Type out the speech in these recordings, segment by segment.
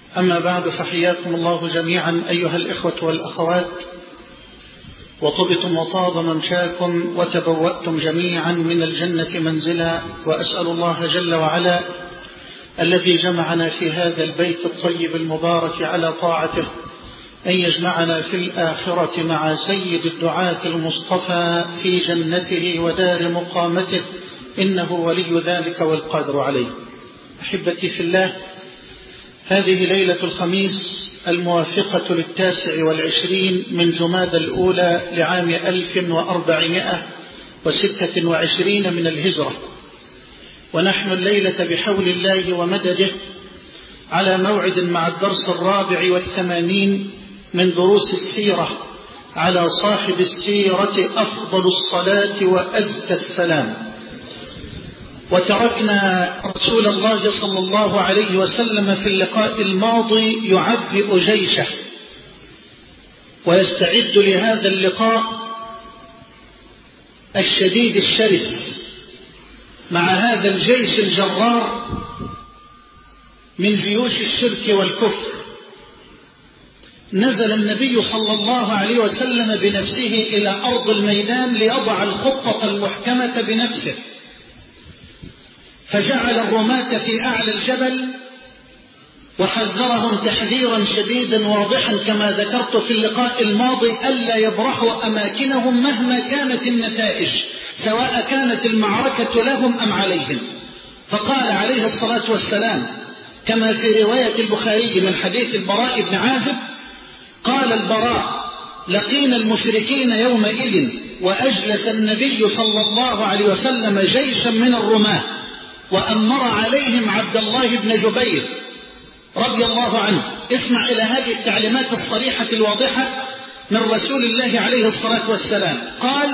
أما بعد، فحياكم الله جميعا أيها الإخوة والأخوات، وطبتم وطاب ممشاكم وتبوأتم جميعا من الجنة منزلا، وأسأل الله جل وعلا الذي جمعنا في هذا البيت الطيب المبارك على طاعته أن يجمعنا في الآخرة مع سيد الدعاة المصطفى في جنته ودار مقامته، إنه ولي ذلك والقادر عليه. أحبتي في الله، هذه ليلة الخميس الموافقة 29 من جمادى الأولى لعام 1426 من الهجرة، ونحن الليلة بحول الله ومدده على موعد مع الدرس 84 من دروس السيرة على صاحب السيرة أفضل الصلاة وأزكى السلام. وتركنا رسول الله صلى الله عليه وسلم في اللقاء الماضي يعبئ جيشه ويستعد لهذا اللقاء الشديد الشرس مع هذا الجيش الجرار من جيوش الشرك والكفر. نزل النبي صلى الله عليه وسلم بنفسه إلى أرض الميدان ليضع الخطة المحكمة بنفسه، فجعل الرماة في أعلى الجبل وحذرهم تحذيرا شديدا واضحا كما ذكرت في اللقاء الماضي ألا يبرحوا أماكنهم مهما كانت النتائج، سواء كانت المعركة لهم أم عليهم. فقال عليه الصلاة والسلام كما في رواية البخاري من حديث البراء بن عازب قال البراء: لقينا المشركين يومئذ وأجلس النبي صلى الله عليه وسلم جيشا من الرماة وأمر عليهم عبد الله بن جبير رضي الله عنه. اسمع إلى هذه التعليمات الصريحة الواضحة من رسول الله عليه الصلاة والسلام. قال: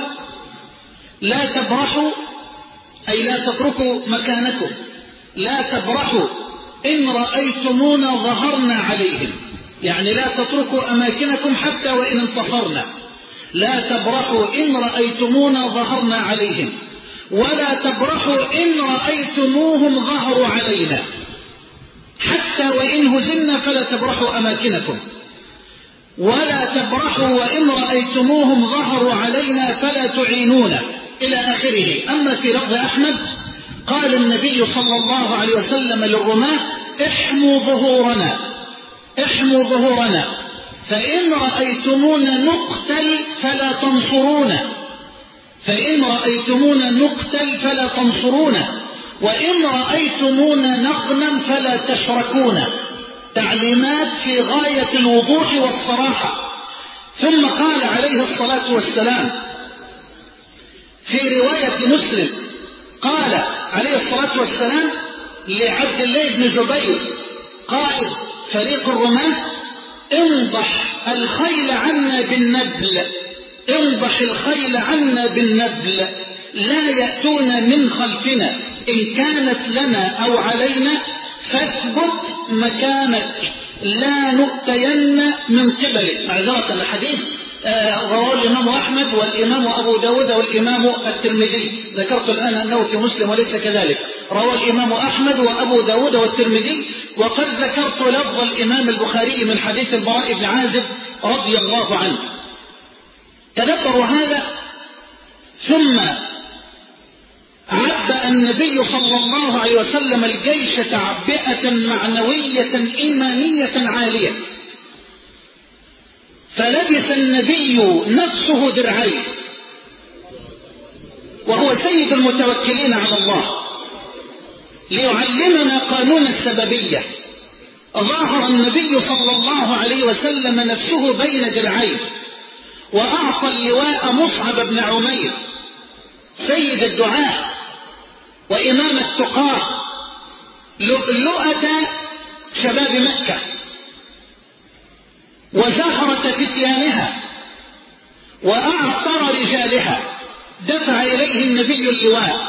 لا تبرحوا، أي لا تتركوا مكانكم، لا تبرحوا إن رأيتمونا ظهرنا عليهم، يعني لا تتركوا أماكنكم حتى وإن انتصرنا. لا تبرحوا إن رأيتمونا ظهرنا عليهم، ولا تبرحوا إن رأيتموهم ظهروا علينا، حتى وإن هزمنا فلا تبرحوا أماكنكم، ولا تبرحوا وإن رأيتموهم ظهروا علينا فلا تعينونا، إلى آخره. أما في لفظ أحمد قال النبي صلى الله عليه وسلم للرماة: احموا ظهورنا، احموا ظهورنا، فإن رأيتمونا نقتل فلا تنصرونا، فإن رأيتمونا نقتل فلا تنصرونا، وإن رأيتمونا نغنم فلا تشركونا. تعليمات في غاية الوضوح والصراحة. ثم قال عليه الصلاة والسلام في رواية مسلم قال عليه الصلاة والسلام لعبد الله بن جبير قائد فريق الرماة: انضح الخيل عنا بالنبل، انضح الخيل عنا بالنبل، لا يأتون من خلفنا، إن كانت لنا أو علينا فاثبت مكانك، لا نؤتين من قبلك. معذرة الحديث رواه الإمام أحمد والإمام أبو داود والإمام الترمذي. ذكرت الآن أنه في مسلم وليس كذلك، رواه الإمام أحمد وأبو داود والترمذي، وقد ذكرت لفظ الإمام البخاري من حديث البراء بن عازب رضي الله عنه. تدبروا هذا. ثم عبأ النبي صلى الله عليه وسلم الجيش تعبئة معنوية إيمانية عالية، فلبس النبي نفسه درعين وهو سيد المتوكلين على الله ليعلمنا قانون السببية. ظاهر النبي صلى الله عليه وسلم نفسه بين درعين، وأعطى اللواء مصعب بن عمير سيد الدعاء وإمام التقاة، لؤلؤة شباب مكة وزهرة فتيانها وأعطر رجالها. دفع إليه النبي اللواء،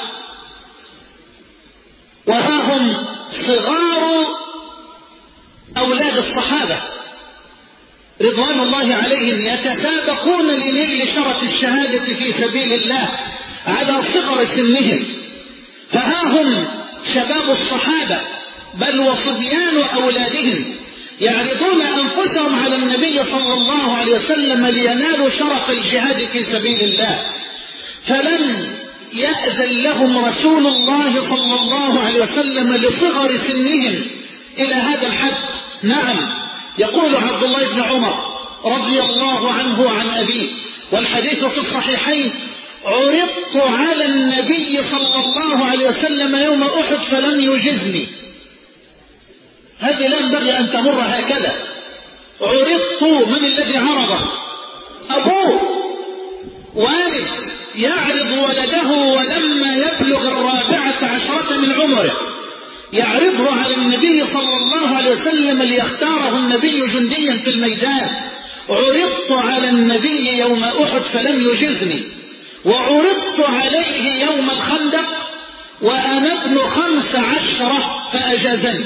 وها هم صغار أولاد الصحابة رضوان الله عليهم يتسابقون لنيل شرف الشهادة في سبيل الله على صغر سنهم. فها هم شباب الصحابة بل وصبيان أولادهم يعرضون أنفسهم على النبي صلى الله عليه وسلم لينالوا شرف الجهاد في سبيل الله، فلم يأذن لهم رسول الله صلى الله عليه وسلم لصغر سنهم إلى هذا الحد. نعم، يقول عبد الله بن عمر رضي الله عنه عن أبيه، والحديث في الصحيحين: عرضت على النبي صلى الله عليه وسلم يوم أحد فلم يجزني. هذه لا ينبغي أن تمر هكذا. عرضت، من الذي عرضه؟ أبوه، والد يعرض ولده ولما يبلغ 14 من عمره يعرضه على النبي صلى الله عليه وسلم ليختاره النبي جنديا في الميدان. عرضت على النبي يوم أحد فلم يجزني، وعرضت عليه يوم الخندق وأنا ابن 15 فأجازني.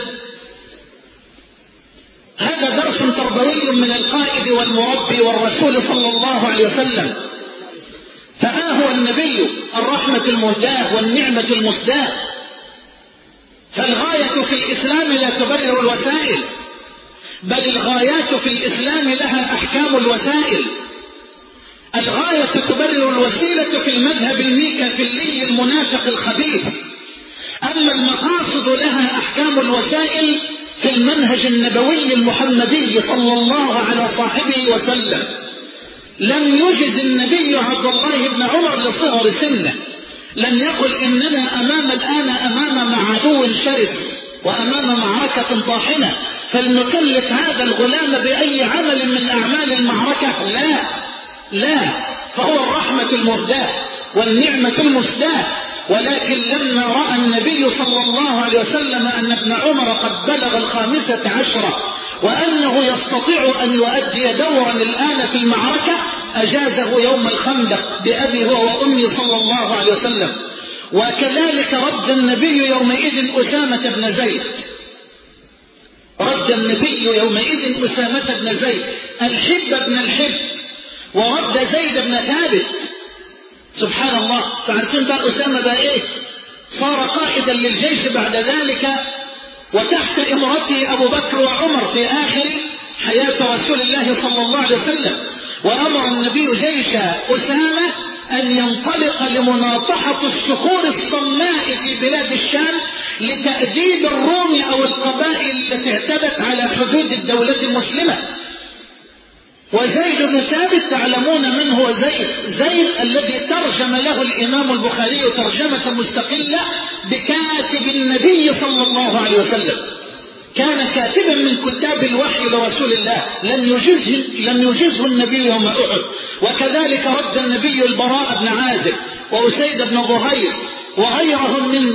هذا درس تربوي من القائد والمربي والرسول صلى الله عليه وسلم. فها هو النبي الرحمة المهداة والنعمة المسداة. فالغاية في الإسلام لا تبرر الوسائل، بل الغايات في الإسلام لها أحكام الوسائل. الغاية تبرر الوسيلة في المذهب الميكافيلي المنافق الخبيث، أما المقاصد لها أحكام الوسائل في المنهج النبوي المحمدي صلى الله على صاحبه وسلم. لم يجز النبي عبد الله بن عمر لصغر سنه، لم يقل إننا الآن أمام عدو شرس وأمام معركة طاحنة فلنكلف هذا الغلام بأي عمل من أعمال المعركة. لا، فهو الرحمة المهداة والنعمة المسداة. ولكن لما رأى النبي صلى الله عليه وسلم أن ابن عمر قد بلغ 15 وأنه يستطيع أن يؤدي دورا الآن في المعركة، أجازه يوم الخندق بأبي هو وأمي صلى الله عليه وسلم. وكذلك رد النبي يومئذ أسامة بن زيد، رد النبي يومئذ أسامة بن زيد الحب بن الحب، ورد زيد بن ثابت. سبحان الله. فعرفين بقى أسامة بقى إيه؟ صار قائدا للجيش بعد ذلك، وتحت إمرته أبو بكر وعمر في آخر حياة رسول الله صلى الله عليه وسلم. وأمر النبي جيش أسامة أن ينطلق لمناطحة الصخور الصماء في بلاد الشام لتأديب الروم أو القبائل التي اعتدت على حدود الدولة المسلمة. وزيد بن ثابت تعلمون من هو زيد الذي ترجم له الإمام البخاري ترجمة مستقلة بكاتب النبي صلى الله عليه وسلم، كان كاتبا من كتاب الوحي لرسول الله، لم يجزه النبي يوم أحد. وكذلك رد النبي البراء بن عازب وأسيد بن ظهير وغيرهم من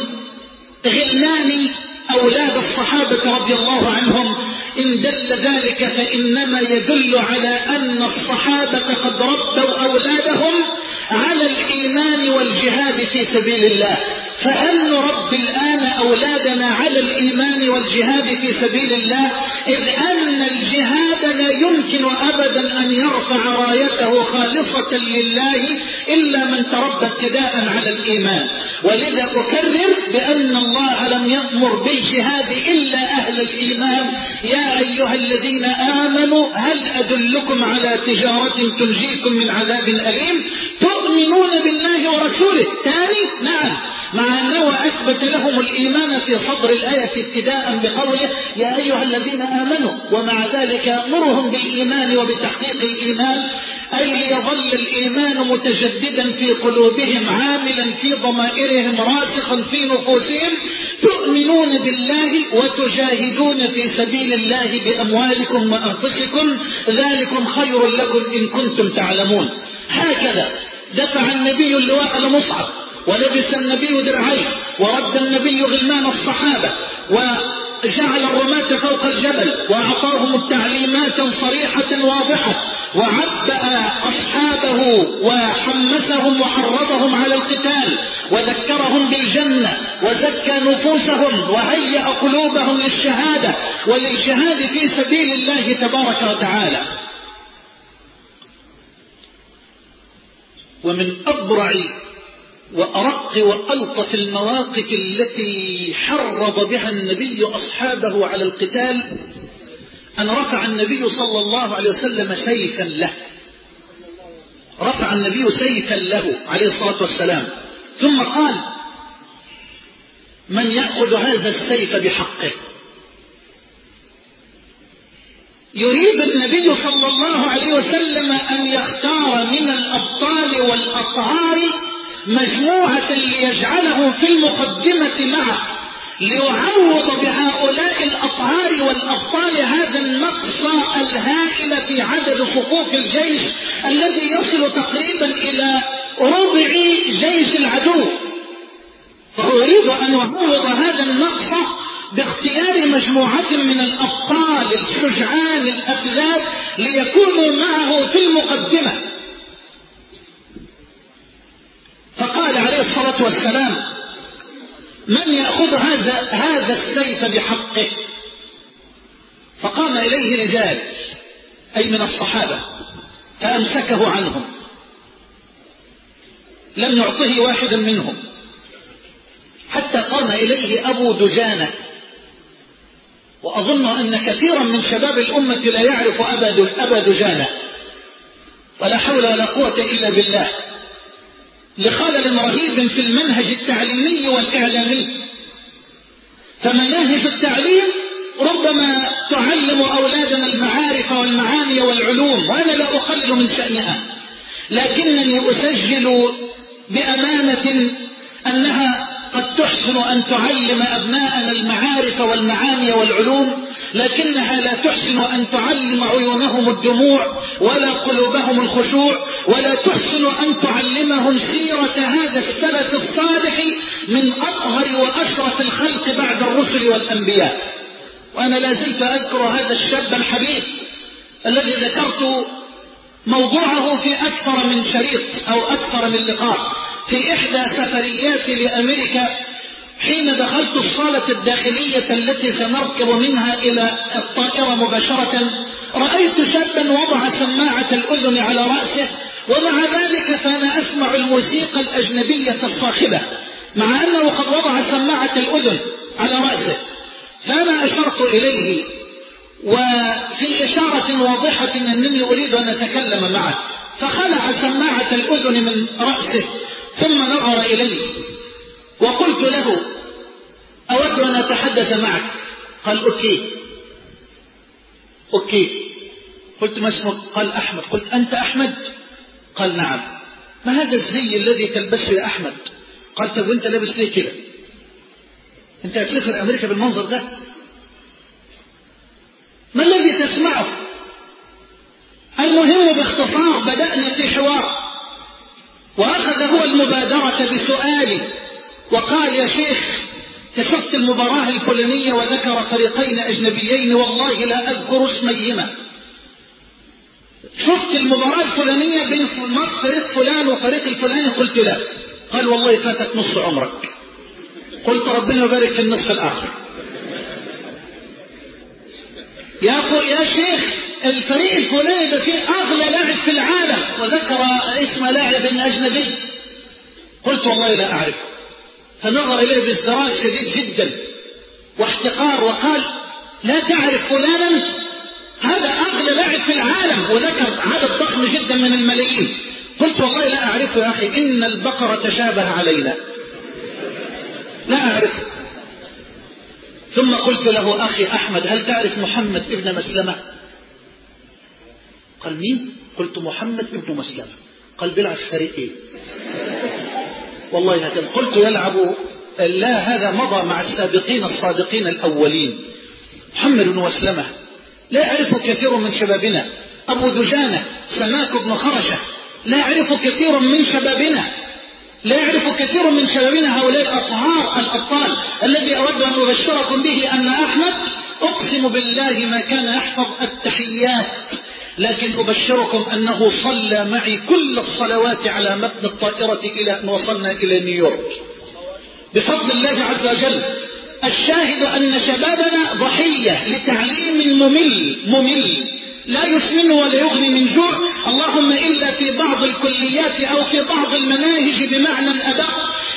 غلمان أولاد الصحابة رضي الله عنهم. إن دل ذلك فإنما يدل على أن الصحابة قد ربوا أولادهم على الإيمان والجهاد في سبيل الله. فهل نربي الآن أولادنا على الإيمان والجهاد في سبيل الله؟ إذ أن الجهاد لا يمكن أبدا أن يرفع رايته خالصة لله إلا من تربى ابتداء على الإيمان. ولذا أكرر بأن الله لم يأمر بالجهاد إلا أهل الإيمان. يا أيها الذين آمنوا هل أدلكم على تجارة تنجيكم من عذاب أليم تؤمنون بالله ورسوله؟ ثاني نعم، مع أنه أثبت لهم الإيمان في صدر الآية ابتداء بقوله يا أيها الذين آمنوا، ومع ذلك يأمرهم بالإيمان وبتحقيق الإيمان، أي ليظل الإيمان متجددا في قلوبهم عاملا في ضمائرهم راسخا في نفوسهم. تؤمنون بالله وتجاهدون في سبيل الله بأموالكم وأنفسكم ذلكم خير لكم إن كنتم تعلمون. هكذا دفع النبي اللواء لمصعب، ولبس النبي درعيه، ورد النبي غلمان الصحابة، وجعل الرماة فوق الجبل، وأعطاهم التعليمات صريحة واضحة، وعبأ أصحابه وحمسهم وحرضهم على القتال، وذكرهم بالجنة، وزكى نفوسهم، وهيأ قلوبهم للشهادة وللجهاد في سبيل الله تبارك وتعالى. ومن أبرع وأرق وألطف المواقف التي حرض بها النبي أصحابه على القتال أن رفع النبي صلى الله عليه وسلم سيفا له، رفع النبي سيفا له عليه الصلاة والسلام، ثم قال: من يأخذ هذا السيف بحقه؟ يريد النبي صلى الله عليه وسلم أن يختار من الأبطال والأطهار مجموعة ليجعلهم في المقدمة معه، ليعوض بهؤلاء الأطهار والأبطال هذا النقص الهائل في عدد صفوف الجيش الذي يصل تقريبا إلى ربع جيش العدو. فهو يريد أن يعوض هذا النقص باختيار مجموعة من الأبطال الشجعان الأفذاذ ليكونوا معه في المقدمة. فقال عليه الصلاة والسلام: من يأخذ هذا السيف بحقه؟ فقام إليه رجال أي من الصحابة فأمسكه عنهم، لم يعطه واحدا منهم، حتى قام إليه أبو دجانة. وأظن أن كثيرا من شباب الأمة لا يعرف أبا دجانة، ولا حول ولا قوة إلا بالله، لخلل رهيب في المنهج التعليمي والإعلامي. فمناهج التعليم ربما تعلم أولادنا المعارف والمعاني والعلوم، وأنا لا أقلل من شأنها، لكنني أسجل بأمانة أنها قد تحسن أن تعلم أبناءنا المعارف والمعاني والعلوم، لكنها لا تحسن أن تعلم عيونهم الدموع ولا قلوبهم الخشوع، ولا تحسن أن تعلمهم سيرة هذا السلف الصالح من أطهر وأشرف الخلق بعد الرسل والأنبياء. وأنا لا زلت أذكر هذا الشاب الحبيب الذي ذكرت موضوعه في أكثر من شريط أو أكثر من لقاء في إحدى سفرياتي لأمريكا، حين دخلت الصالة الداخلية التي سنركب منها إلى الطائرة مباشرة، رأيت شابا وضع سماعة الأذن على رأسه، ومع ذلك فأنا أسمع الموسيقى الأجنبية الصاخبة مع أنه قد وضع سماعة الأذن على رأسه. فأنا أشرت إليه وفي إشارة واضحة أنني أريد أن أتكلم معه، فخلع سماعة الأذن من رأسه ثم نظر إلي وقلت له: أود أن أتحدث معك. قال: أوكي. قلت: ما اسمك؟ قال: أحمد. قلت: أنت أحمد؟ قال: نعم. ما هذا الزي الذي تلبسه يا أحمد؟ قال: طب وانت لابس ليه كده؟ انت هتسافر أمريكا بالمنظر ده؟ ما الذي تسمعه؟ المهم باختصار بدأنا في حوار، وأخذ هو المبادرة بسؤالي وقال: يا شيخ، شفت المباراة الفلانية وذكر فريقين أجنبيين والله لا أذكر اسميهما، شفت المباراة الفلانية بين فريق فلان وفريق الفلاني؟ قلت: لا. قال: والله فاتك نص عمرك. قلت: ربنا يبارك في النصف الآخر. يا شيخ، الفريق الفلاني ده فيه أغلى لاعب في العالم، وذكر اسم لاعب أجنبي. قلت: والله لا أعرف. فنظر إليه بازدراء شديد جدا واحتقار وقال: لا تعرف فلانا؟ هذا أغلى لاعب في العالم، وذكر عدد ضخم جدا من الملايين. قلت: والله لا أعرفه يا أخي، إن البقرة تشابه علينا، لا أعرفه. ثم قلت له: أخي أحمد، هل تعرف محمد ابن مسلمة؟ قال: مين؟ قلت: محمد ابن مسلمة. قال: بيلعب في فريق إيه؟ والله هكذا. قلت: يلعب؟ لا، هذا مضى مع السابقين الصادقين الأولين. محمد بن مسلمة لا يعرفه كثير من شبابنا. أبو دجانة، سماك بن خرشة، لا يعرفه كثير من شبابنا، لا يعرف كثير من شبابنا هؤلاء الأطهار الأبطال الذي أود أن أبشركم به أن أحمد أقسم بالله ما كان يحفظ التحيات، لكن أبشركم أنه صلى معي كل الصلوات على متن الطائرة إلى أن وصلنا إلى نيويورك بفضل الله عز وجل. الشاهد أن شبابنا ضحية لتعليم ممل لا يسمن ولا يغني من جوع، اللهم إلا في بعض الكليات أو في بعض المناهج بمعنى أدق،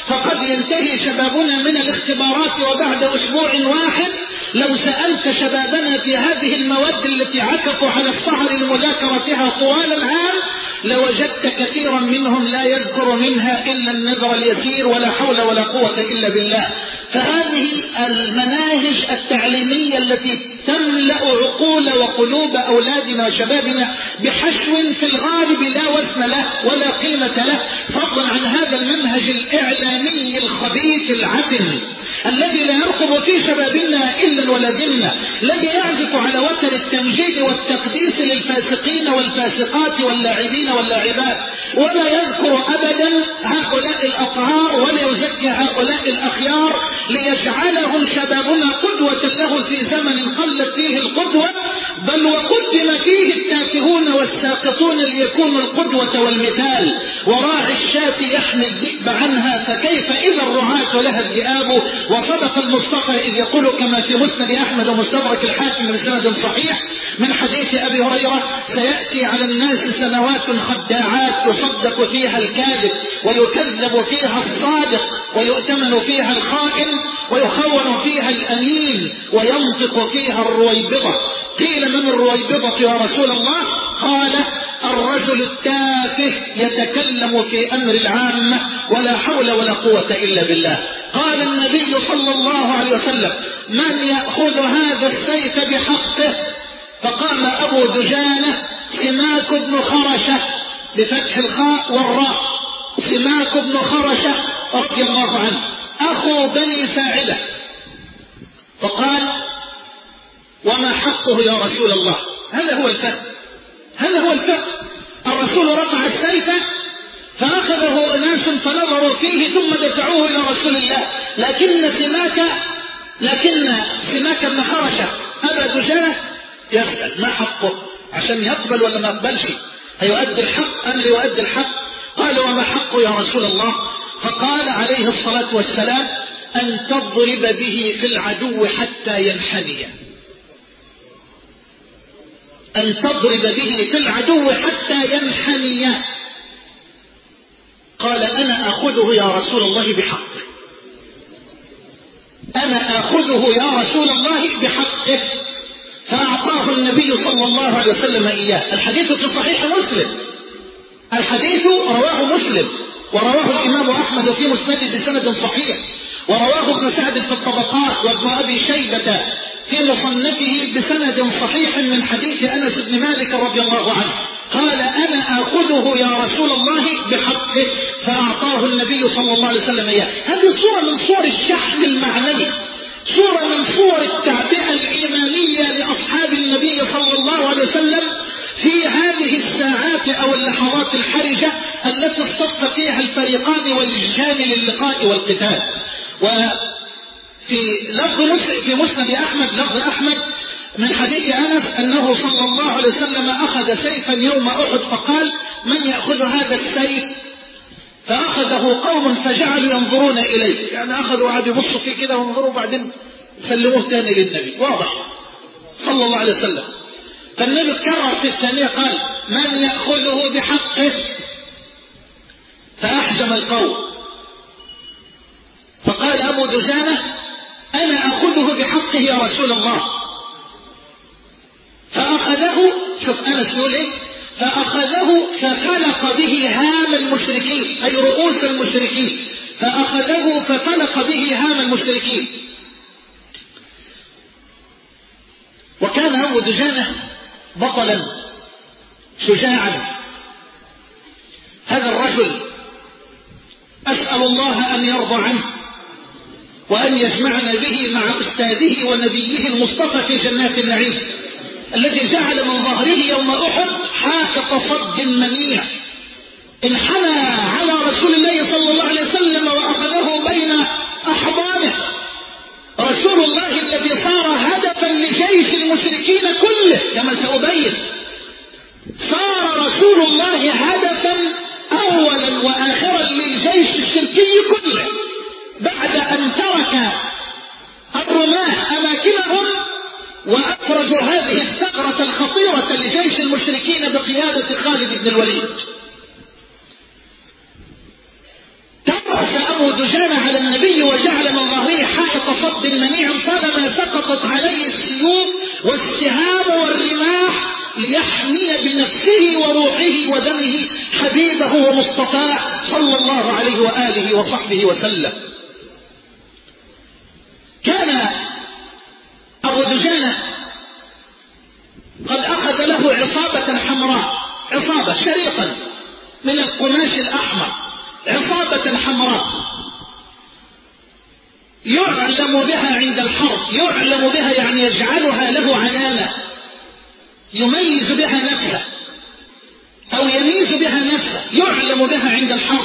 فقد ينتهي شبابنا من الاختبارات وبعد أسبوع واحد لو سألت شبابنا في هذه المواد التي عكفوا على السهر لمذاكرتها طوال العام لوجدت كثيرا منهم لا يذكر منها إلا النذر اليسير ولا حول ولا قوة إلا بالله. فهذه المناهج التعليمية التي تملأ عقول وقلوب أولادنا وشبابنا بحشو في الغالب لا وزن له ولا قيمة له، فضلا عن هذا المنهج الإعلامي الخبيث العفن الذي لا يرقب في شبابنا إلا ولا ذمة، الذي يعزف على وتر التمجيد والتقديس للفاسقين والفاسقات واللاعبين واللاعبات، ولا يذكر أبدا هؤلاء الأطهار ولا يزكي هؤلاء الأخيار ليجعلهم شبابنا قدوة له في زمن قلت فيه القدوة، بل وقدم فيه التافهون والساقطون ليكونوا القدوة والمثال. وراعي الشاة يحمي الذئب عنها فكيف إذا الرعاة لها الذئاب. وصدق المصطفى إذ يقول كما في مسند أحمد ومستدرك الحاكم بسند صحيح من حديث أبي هريرة: سيأتي على الناس سنوات خداعات يصدق فيها الكاذب ويكذب فيها الصادق ويؤتمن فيها الخائن ويخون فيها الأمين وينطق فيها الرويبضة. قيل: من الرويبضة يا رسول الله؟ قال: الرجل التافه يتكلم في أمر العامة ولا حول ولا قوة إلا بالله. قال النبي صلى الله عليه وسلم: من يأخذ هذا السيف بحقه؟ فقام أبو دجانة سماك بن خرشة بفتح الخاء والراء، سماك بن خرشة رضي الله عنه أخو بني ساعدة، فقال: وما حقه يا رسول الله؟ هذا هو الفهم، هذا هو الفهم. الرسول رفع السيف فأخذه أناس فنظروا فيه ثم دفعوه إلى رسول الله، لكن سماك بن خرشة أبا دجانة يسأل: ما حقه؟ عشان يقبل ولا ما يقبلش؟ هيؤدي الحق أم لا يؤدي الحق؟ قال: وما حقه يا رسول الله؟ فقال عليه الصلاة والسلام: أن تضرب به في العدو حتى ينحني. أن تضرب به في العدو حتى ينحني. قال: أنا أخذه يا رسول الله بحقه، أنا أخذه يا رسول الله بحقه. فأعطاه النبي صلى الله عليه وسلم إياه. الحديث في صحيح مسلم، الحديث رواه مسلم ورواه الإمام أحمد في مسنده بسند صحيح، ورواه ابن سعد في الطبقات وابن أبي شيبة في مصنفه بسند صحيح من حديث أنس بن مالك رضي الله عنه. قال: أنا أخذه يا رسول الله بحقه. فأعطاه النبي صلى الله عليه وسلم إياه. هذه صورة من صور الشحن المعنوي، صورة من صور التعبئة الإيمانية لأصحاب النبي صلى الله عليه وسلم في هذه الساعات أو اللحظات الحرجة التي اصطف فيها الفريقان والجان للقاء والقتال. في مسند أحمد لفظ أحمد من حديث أنس أنه صلى الله عليه وسلم أخذ سيفا يوم أحد فقال: من يأخذ هذا السيف؟ فأخذه قوم فجعلوا ينظرون إليه، يعني أخذوا وقعدوا يبصوا فيه كده وانظروا بعدين سلموه تاني للنبي. واضح صلى الله عليه وسلم. فالنبي كرر في الثانية قال: من يأخذه بحقه؟ فأحجم القوم. فقال أبو دجانة: أنا أخذه بحقه يا رسول الله. فأخذه، شوف أنس يقول إيه، فأخذه ففلق به هام المشركين، أي رؤوس المشركين. فأخذه ففلق به هام المشركين. وكان أبو دجانة بطلا شجاعا. هذا الرجل أسأل الله أن يرضى عنه وأن يجمعنا به مع أستاذه ونبيه المصطفى في جنات النعيم، الذي جعل من ظهره يوم أحد حافة صد منيع، انحنى على رسول الله صلى الله عليه وسلم وأخذه بين أحضانه. رسول الله الذي صار هدفا لجيش المشركين كله، كما سأبين، صار رسول الله هدفا أولا وآخرا للجيش الشركي كله بعد أن ترك الرماة أماكنهم وأفرزوا هذه الثغرة الخطيرة لجيش المشركين بقيادة خالد بن الوليد. ترك أبو دجانة على النبي وجعل من ظهره حائط صد منيع طالما سقطت عليه السيوف والسهام والرماح ليحمي بنفسه وروحه ودمه حبيبه ومصطفاه صلى الله عليه وآله وصحبه وسلم. كان أبو دجانة قد أخذ له عصابة حمراء، عصابة شريطا من القماش الأحمر، عصابة حمراء يعلم بها عند الحرب، يعلم بها يعني يجعلها له علامة يميز بها نفسه أو يميز بها نفسه، يعلم بها عند الحرب،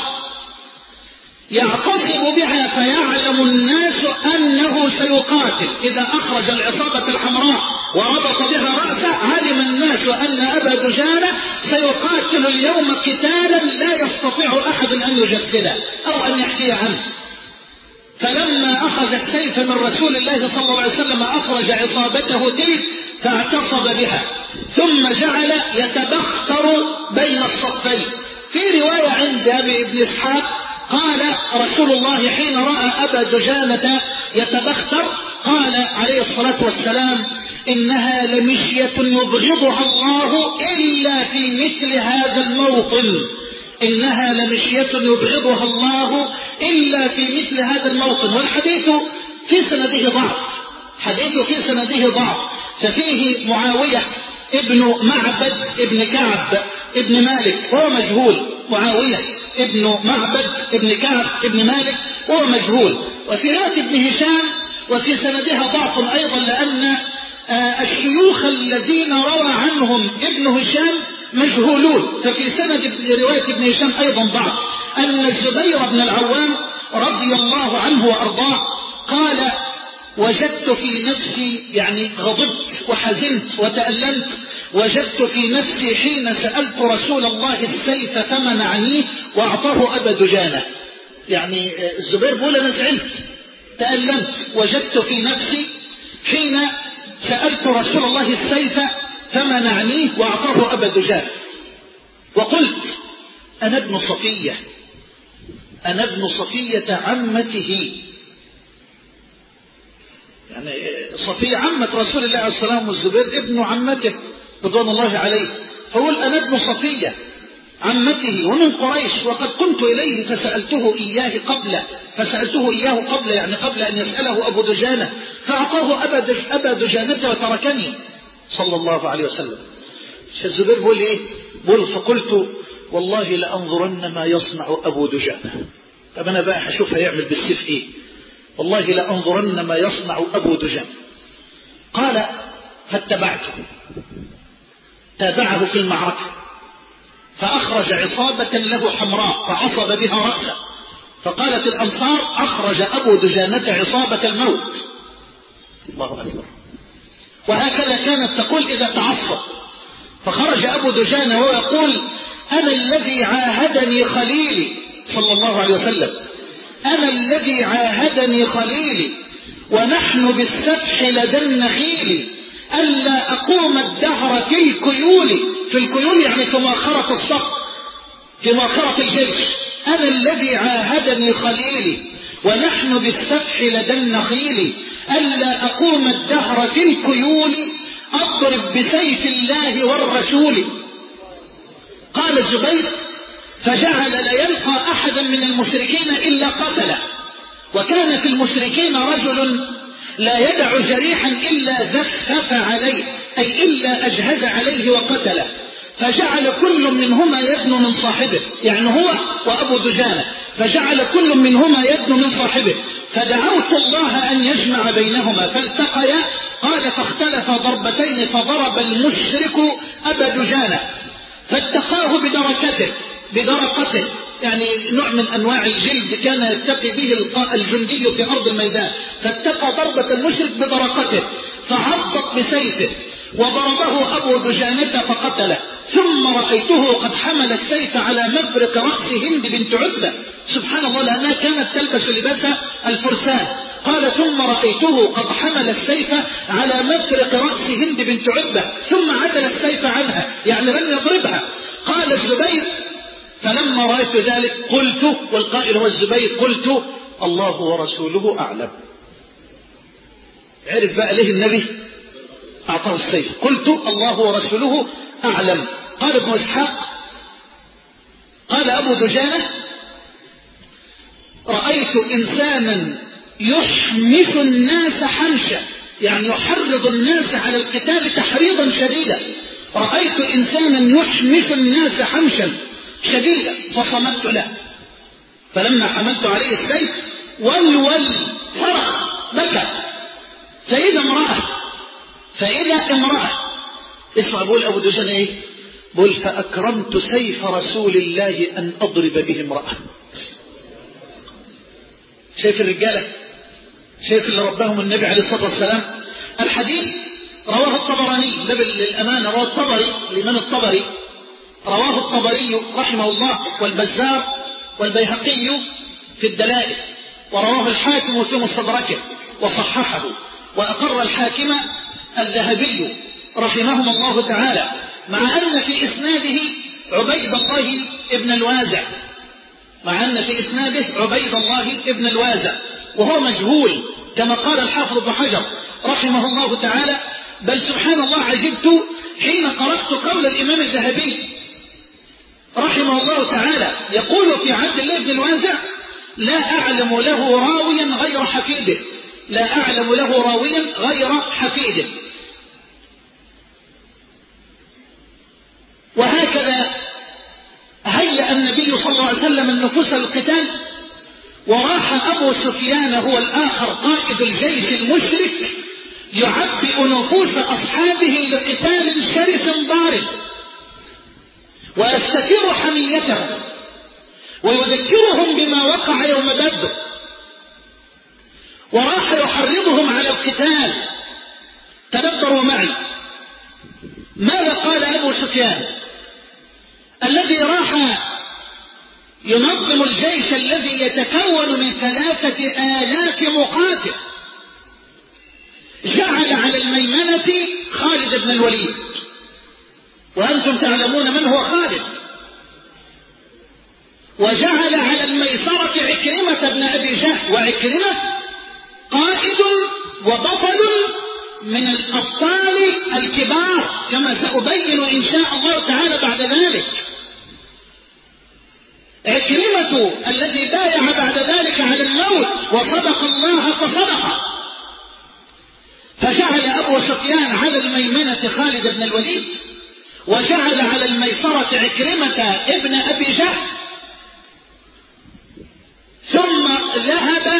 يعتصم بها فيعلم الناس أنه سيقاتل. إذا أخرج العصابة الحمراء وربط بها رأسه علم الناس أن أبا دجانة سيقاتل اليوم قتالا لا يستطيع أحد أن يجسده أو أن يحكي عنه. فلما أخذ السيف من رسول الله صلى الله عليه وسلم أخرج عصابته تلك فاعتصب بها، ثم جعل يتبختر بين الصفين. في رواية عند أبي ابن إسحاق قال رسول الله حين رأى أبا دجانة يتبختر قال عليه الصلاة والسلام: إنها لمشية يبغضها الله إلا في مثل هذا الموطن، إنها لمشية يبغضها الله إلا في مثل هذا الموطن. والحديث في سنده ضعف، حديث في سنده ضعف، ففيه معاوية ابن معبد ابن كعب ابن مالك وهو مجهول، معاوية ابن معبد ابن كعب ابن مالك وهو مجهول. وفي رواية ابن هشام وفي سندها ضعف أيضا، لأن الشيوخ الذين روى عنهم ابن هشام مجهولون، ففي سند رواية ابن هشام أيضا ضعف. أن الزبير بن العوام رضي الله عنه وأرضاه قال: وجدت في نفسي، يعني غضبت وحزنت وتألمت، وجدت في نفسي حين سألت رسول الله السيف فمنعني وأعطاه أبا دجانة. يعني الزبير بيقول: أنا زعلت تألمت، وجدت في نفسي حين سألت رسول الله السيف فمنعني وأعطاه أبا دجانة، وقلت: أنا ابن صفية، أنا ابن صفية عمته. يعني صفية عمة رسول الله عليه الصلاة والسلام، والزبير ابن عمته رضوان الله عليه، فقول: أنا ابن صفية عمته ومن قريش، وقد قمت إليه فسألته إياه قبل يعني قبل أن يسأله أبو دجانة، فأعطاه أبا دجانة وتركني صلى الله عليه وسلم. الزبير بيقول إيه؟ بيقول: فقلت: والله لأنظرن ما يصنع أبو دجانة. طب أنا بقى هشوف هيعمل بالسيف إيه، والله لأنظرن ما يصنع أبو دجانة. قال: فاتبعته، تابعه في المعركة، فأخرج عصابة له حمراء فعصب بها رأسه، فقالت الأنصار: أخرج أبو دجانة عصابة الموت. الله أكبر. وهكذا كانت تقول إذا تعصب. فخرج أبو دجانة ويقول: أنا الذي عاهدني خليلي صلى الله عليه وسلم، أنا الذي عاهدني خليلي، ونحن بالسفح لدى النخيل، ألا أقوم الدهر في الكيول. في الكيول يعني في مؤخرة الصف، في مؤخرة الجيش. أنا الذي عاهدني خليلي، ونحن بالسفح لدى النخيل، ألا أقوم الدهر في الكيول، أضرب بسيف الله والرسول. قال الزبير: فجعل لا يلقى أحدا من المشركين إلا قتله، وكان في المشركين رجل لا يدع جريحا إلا زفف عليه، أي إلا أجهز عليه وقتله، فجعل كل منهما يدنو من صاحبه، يعني هو وأبو دجانة، فجعل كل منهما يدنو من صاحبه، فدعوت الله أن يجمع بينهما فالتقيا. قال: فاختلف ضربتين، فضرب المشرك أبا دجانة فاتقاه بدرقته، يعني نوع من أنواع الجلد كان يتقي به الجندي في أرض الميدان، فاتقى ضربة المشرك بدرقته فعضت بسيفه، وضربه أبو دجانة فقتله. ثم رأيته قد حمل السيف على مفرق رأس هند بنت عتبة، سبحان الله، لأنها كانت تلبس لباس الفرسان. قال: ثم رأيته قد حمل السيف على مفرق رأس هند بنت عتبة، ثم عدل السيف عنها، يعني لم يضربها. قال الزبير: فلما رأيت ذلك قلت، والقائل هو الزبير، قلت الله ورسوله أعلم. عرف بقى ليه النبي أعطاه السيف. قلت الله ورسوله أعلم. قال ابن إسحاق قال أبو دجانة رأيت إنسانا يحمس الناس حمشا، يعني يحرض الناس على القتال تحريضا شديدا. رأيت إنسانا يحمس الناس حمشا شديدا فصمت له، فلما حملت عليه السيف ولول صرخ بكى. فإذا امرأة اسمع، بقول أبو دجانة إيه؟ بقول فأكرمت سيف رسول الله أن أضرب به امرأة. شايف الرجالة، شايف اللي ربهم النبي عليه الصلاة والسلام. الحديث رواه الطبراني، للأمانة رواه الطبري، الإمام الطبري رواه الطبري رحمه الله، والبزار والبيهقي في الدلائل، ورواه الحاكم في مستدركه وصححه، وأقر الحاكم الذهبي رحمهم الله تعالى، مع أن في إسناده عبيد الله ابن الوازع، وهو مجهول كما قال الحافظ ابن حجر رحمه الله تعالى. بل سبحان الله عجبت حين قرأت قول الإمام الذهبي رحمه الله تعالى يقول في عبد الله بن الوازع لا أعلم له راويا غير حفيده. وهكذا هيأ النبي صلى الله عليه وسلم النفوس للقتال، وراح أبو سفيان هو الآخر قائد الجيش المشرك يعبئ نفوس أصحابه لقتال شرس ضارب، ويستثير حميتهم ويذكرهم بما وقع يوم بدر، وراح يحرضهم على القتال. تدبروا معي ماذا قال أبو سفيان الذي راح ينظم الجيش الذي يتكون من 3000 مقاتل. جعل على الميمنة خالد بن الوليد، وأنتم تعلمون من هو خالد، وجعل على الميسرة عكرمة بن أبي جهل، وعكرمة قائد وبطل من الأبطال الكبار كما سأبين إن شاء الله تعالى بعد ذلك. عكرمة الذي بايع بعد ذلك على الموت وصدق الله فصدق. فجعل أبو سفيان على الميمنة خالد بن الوليد، وجعل على الميسرة عكرمة ابن أبي جهل، ثم ذهب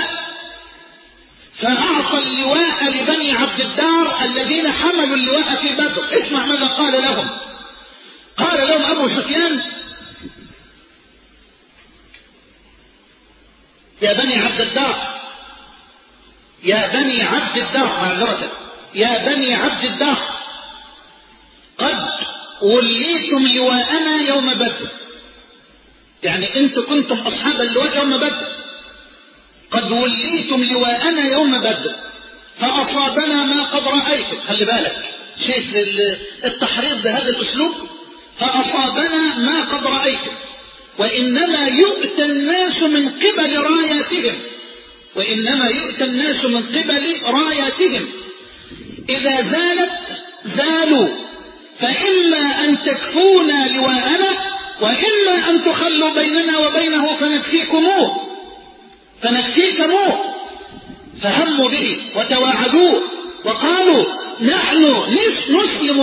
فأعطى اللواء لبني عبد الدار الذين حملوا اللواء في بدر. اسمع ماذا قال لهم. قال لهم أبو سفيان يا بني عبد الدار قد وليتم لواءنا يوم بدر، يعني انتم كنتم أصحاب اللواء يوم بدر، قد وليتم لواءنا يوم بدر فأصابنا ما قد رأيتم. خلي بالك شايف التحريض بهذا الأسلوب، فأصابنا ما قد رأيتم، وإنما يؤتى الناس من قبل راياتهم، إذا زالت زالوا، فإما أن تكفونا لواءنا وإما أن تخلوا بيننا وبينه فنكفيكموه. فهموا به وتواعدوه وقالوا نحن نسلم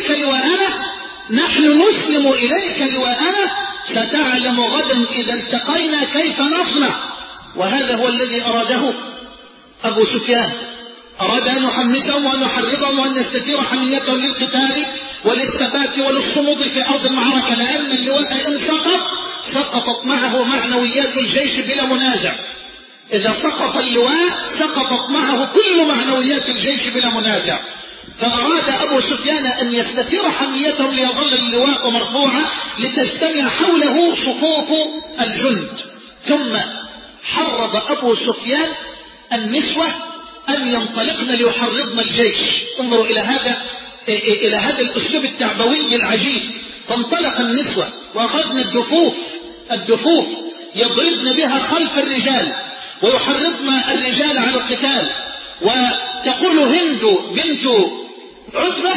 إليك لواءنا ستعلم غدا إذا التقينا كيف نصنع. وهذا هو الذي أراده أبو سفيان، أراد أن يحمسهم وأن يحرضهم وأن يستثير حميتهم للقتال وللثبات وللصمود في أرض المعركة، لأن اللواء إن سقطت معه معنويات الجيش بلا منازع. إذا سقط اللواء سقطت معه كل معنويات الجيش بلا منازع. فأراد أبو سفيان أن يستثير حميتهم ليظل اللواء مرفوعا لتجتمع حوله صفوف الجند. ثم حرض أبو سفيان النسوة أن ينطلقن ليحرضن الجيش. انظروا إلى هذا الأسلوب التعبوي العجيب. فانطلق النسوة وأخذن الدفوف الدفوف يضربن بها خلف الرجال ويحرضن الرجال على القتال. وتقول هند بنت عتبة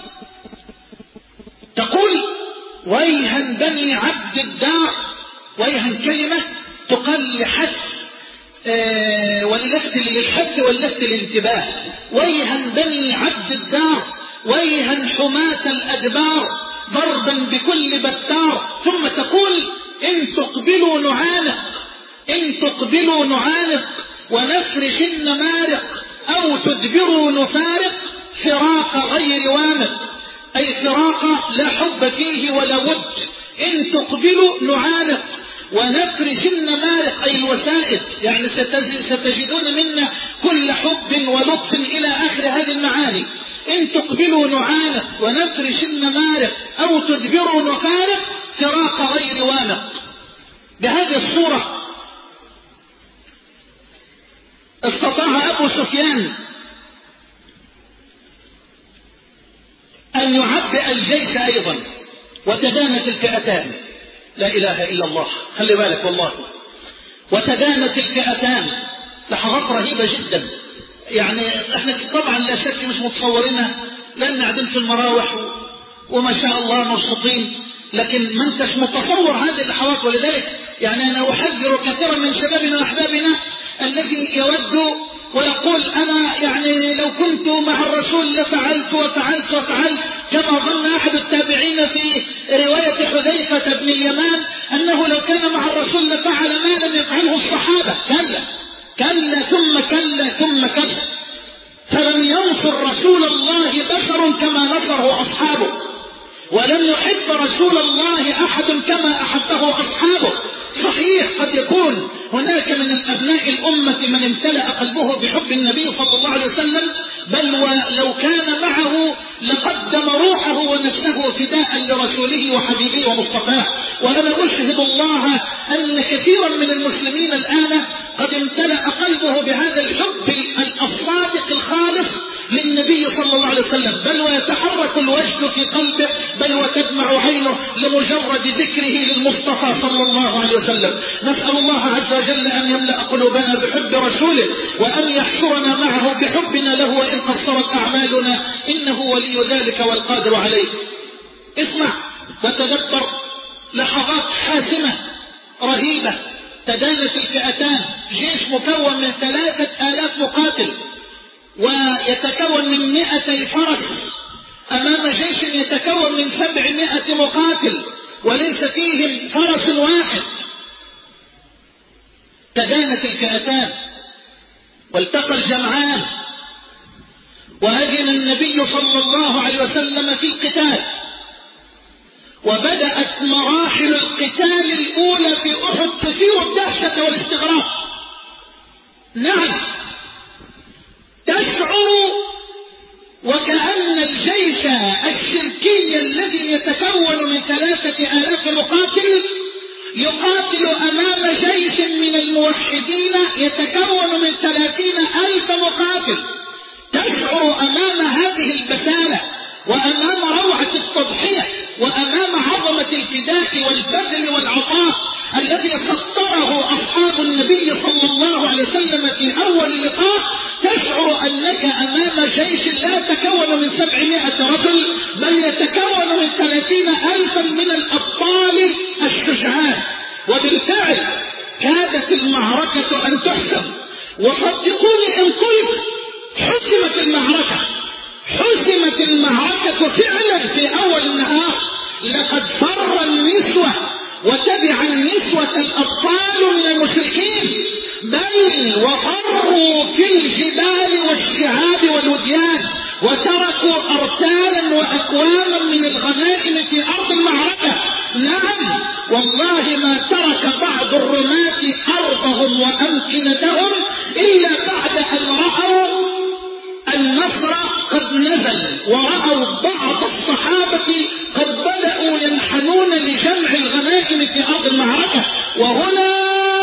تقول ويها بني عبد الدار، ويها كلمة تقل لحث واللفت للحث واللفت للانتباه. ويها بني عبد الدار، ويها حماة الأدبار، ضربا بكل بتار. ثم تقول إن تقبلوا نعانق، إن تقبلوا نعانق ونفرش النمارق، أو تدبروا نفارق فراق غير وامق، أي فراق لا حب فيه ولا ود. إن تقبلوا نعانق ونفرش النمارق أي الوسائد، يعني ستجدون منا كل حب ولطف إلى آخر هذه المعاني. إن تقبلوا نعانق ونفرش النمارق أو تدبروا نفارق فراق غير وامق. بهذه الصورة استطاع أبو سفيان أن يعبئ الجيش أيضا، وتدانت الفئتان. لا إله إلا الله، خلي بالك والله. وتدانت الفئتان، لحظات رهيبة جدا. يعني احنا طبعا لا شك مش متصورينها، لأن قاعدين في المراوح وما شاء الله مبسوطين، لكن ما انتش متصور هذه اللحظات. ولذلك يعني أنا أحذر كثيرا من شبابنا وأحبابنا الذي يود ويقول أنا يعني لو كنت مع الرسول لفعلت وفعلت وفعلت، كما ظن أحد التابعين في رواية حذيفة بن اليمان أنه لو كان مع الرسول لفعل ما لم يفعله الصحابة. كلا كلا ثم كلا ثم كلا. فلم ينصر رسول الله بشر كما نصره أصحابه، ولم يحب رسول الله أحد كما أحبه أصحابه. صحيح قد يكون هناك من أبناء الأمة من امتلأ قلبه بحب النبي صلى الله عليه وسلم، بل ولو كان معه لقدم روحه ونفسه فداء لرسوله وحبيبه ومصطفاه. وأنا أشهد الله أن كثيرا من المسلمين الآن قد امتلأ قلبه بهذا الحب الصادق الخالص للنبي صلى الله عليه وسلم، بل ويتحرك الوجد في قلبه، بل وتدمع عينه لمجرد ذكره للمصطفى صلى الله عليه وسلم. نسأل الله عز وجل أن يملأ قلوبنا بحب رسوله، وأن يحشرنا معه بحبنا له وإن قصرت أعمالنا، إنه ولي ذلك والقادر عليه. اسمع وتدبر لحظات حاسمة رهيبة. تدانت الفئتان، جيش مكون من 3000 مقاتل ويتكون من 200 فرس أمام جيش يتكون من 700 مقاتل وليس فيهم فرس واحد. تدانت الفئتان والتقى الجمعان، وأذن النبي صلى الله عليه وسلم في القتال. وبدأت مراحل القتال الأولى في أحد تثير الدهشة والاستغراب. نعم، تشعر وكأن الجيش الشركي الذي يتكون من 3000 مقاتل يقاتل أمام جيش من الموحدين يتكون من 30,000 مقاتل. تشعر أمام هذه البسالة وأمام روعة التضحية وأمام عظمة الفداء والبذل والعطاء الذي سطره أصحاب النبي صلى الله عليه وسلم في أول لقاء، تشعر أنك أمام جيش لا يتكون من 700 رجل، بل يتكون من 30,000 من الأبطال الشجعان. وبالفعل كادت المعركة أن تحسم، وصدقوني إن قلت حسمت المعركة، حسمت المعركة فعلا في أول النهار. لقد فر النسوة وتبع النسوة الأبطال من المشركين، بل وفروا في الجبال والشعاب والوديان، وتركوا أرسالا وأكواما من الغنائم في أرض المعركة. نعم والله ما ترك بعض الرماة أرضهم وأمكنتهم إلا بعد أن رأوا النصر قد نزل، ورأوا بعض الصحابة قد بدأوا ينحنون لجمع الغنائم في أرض المعركة. وهنا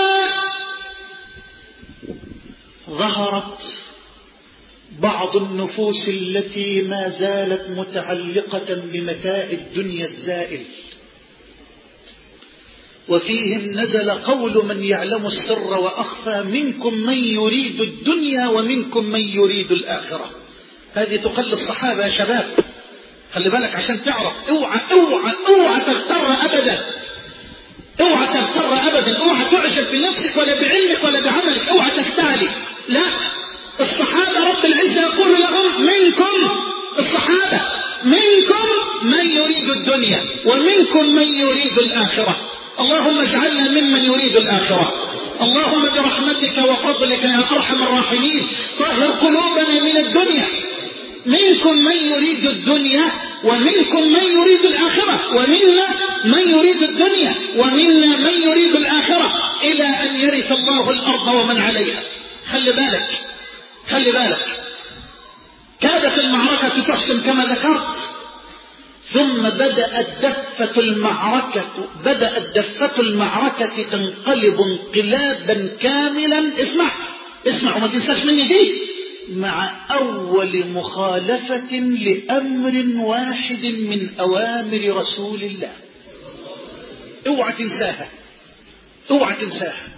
ظهرت بعض النفوس التي ما زالت متعلقة بمتاع الدنيا الزائل، وفيهم نزل قول من يعلم السر وأخفى منكم من يريد الدنيا ومنكم من يريد الآخرة. هذه تقل الصحابة يا شباب، خلي بالك عشان تعرف. اوعى اوعى اوعى تغتر أبدا، اوعى تغتر أبدا، اوعى تعجب بنفسك ولا بعلمك ولا بعملك، اوعى تستعلي. لا، الصحابة رب العزة يقول لهم منكم، الصحابة منكم من يريد الدنيا ومنكم من يريد الآخرة. اللهم اجعلنا ممن يريد الآخرة. اللهم برحمتك وفضلك يا أرحم الراحمين طهر قلوبنا من الدنيا. منكم من يريد الدنيا ومنكم من يريد الآخرة، ومنا من يريد الدنيا ومنا من يريد الآخرة، إلى أن يرث الله الأرض ومن عليها. خلي بالك خلي بالك، كادت المعركة تحسم كما ذكرت، ثم بدأت دفة المعركة تنقلب انقلابا كاملا. اسمع وما تنساش مني دي، مع أول مخالفة لأمر واحد من أوامر رسول الله. اوعى تنساها، اوعى تنساها.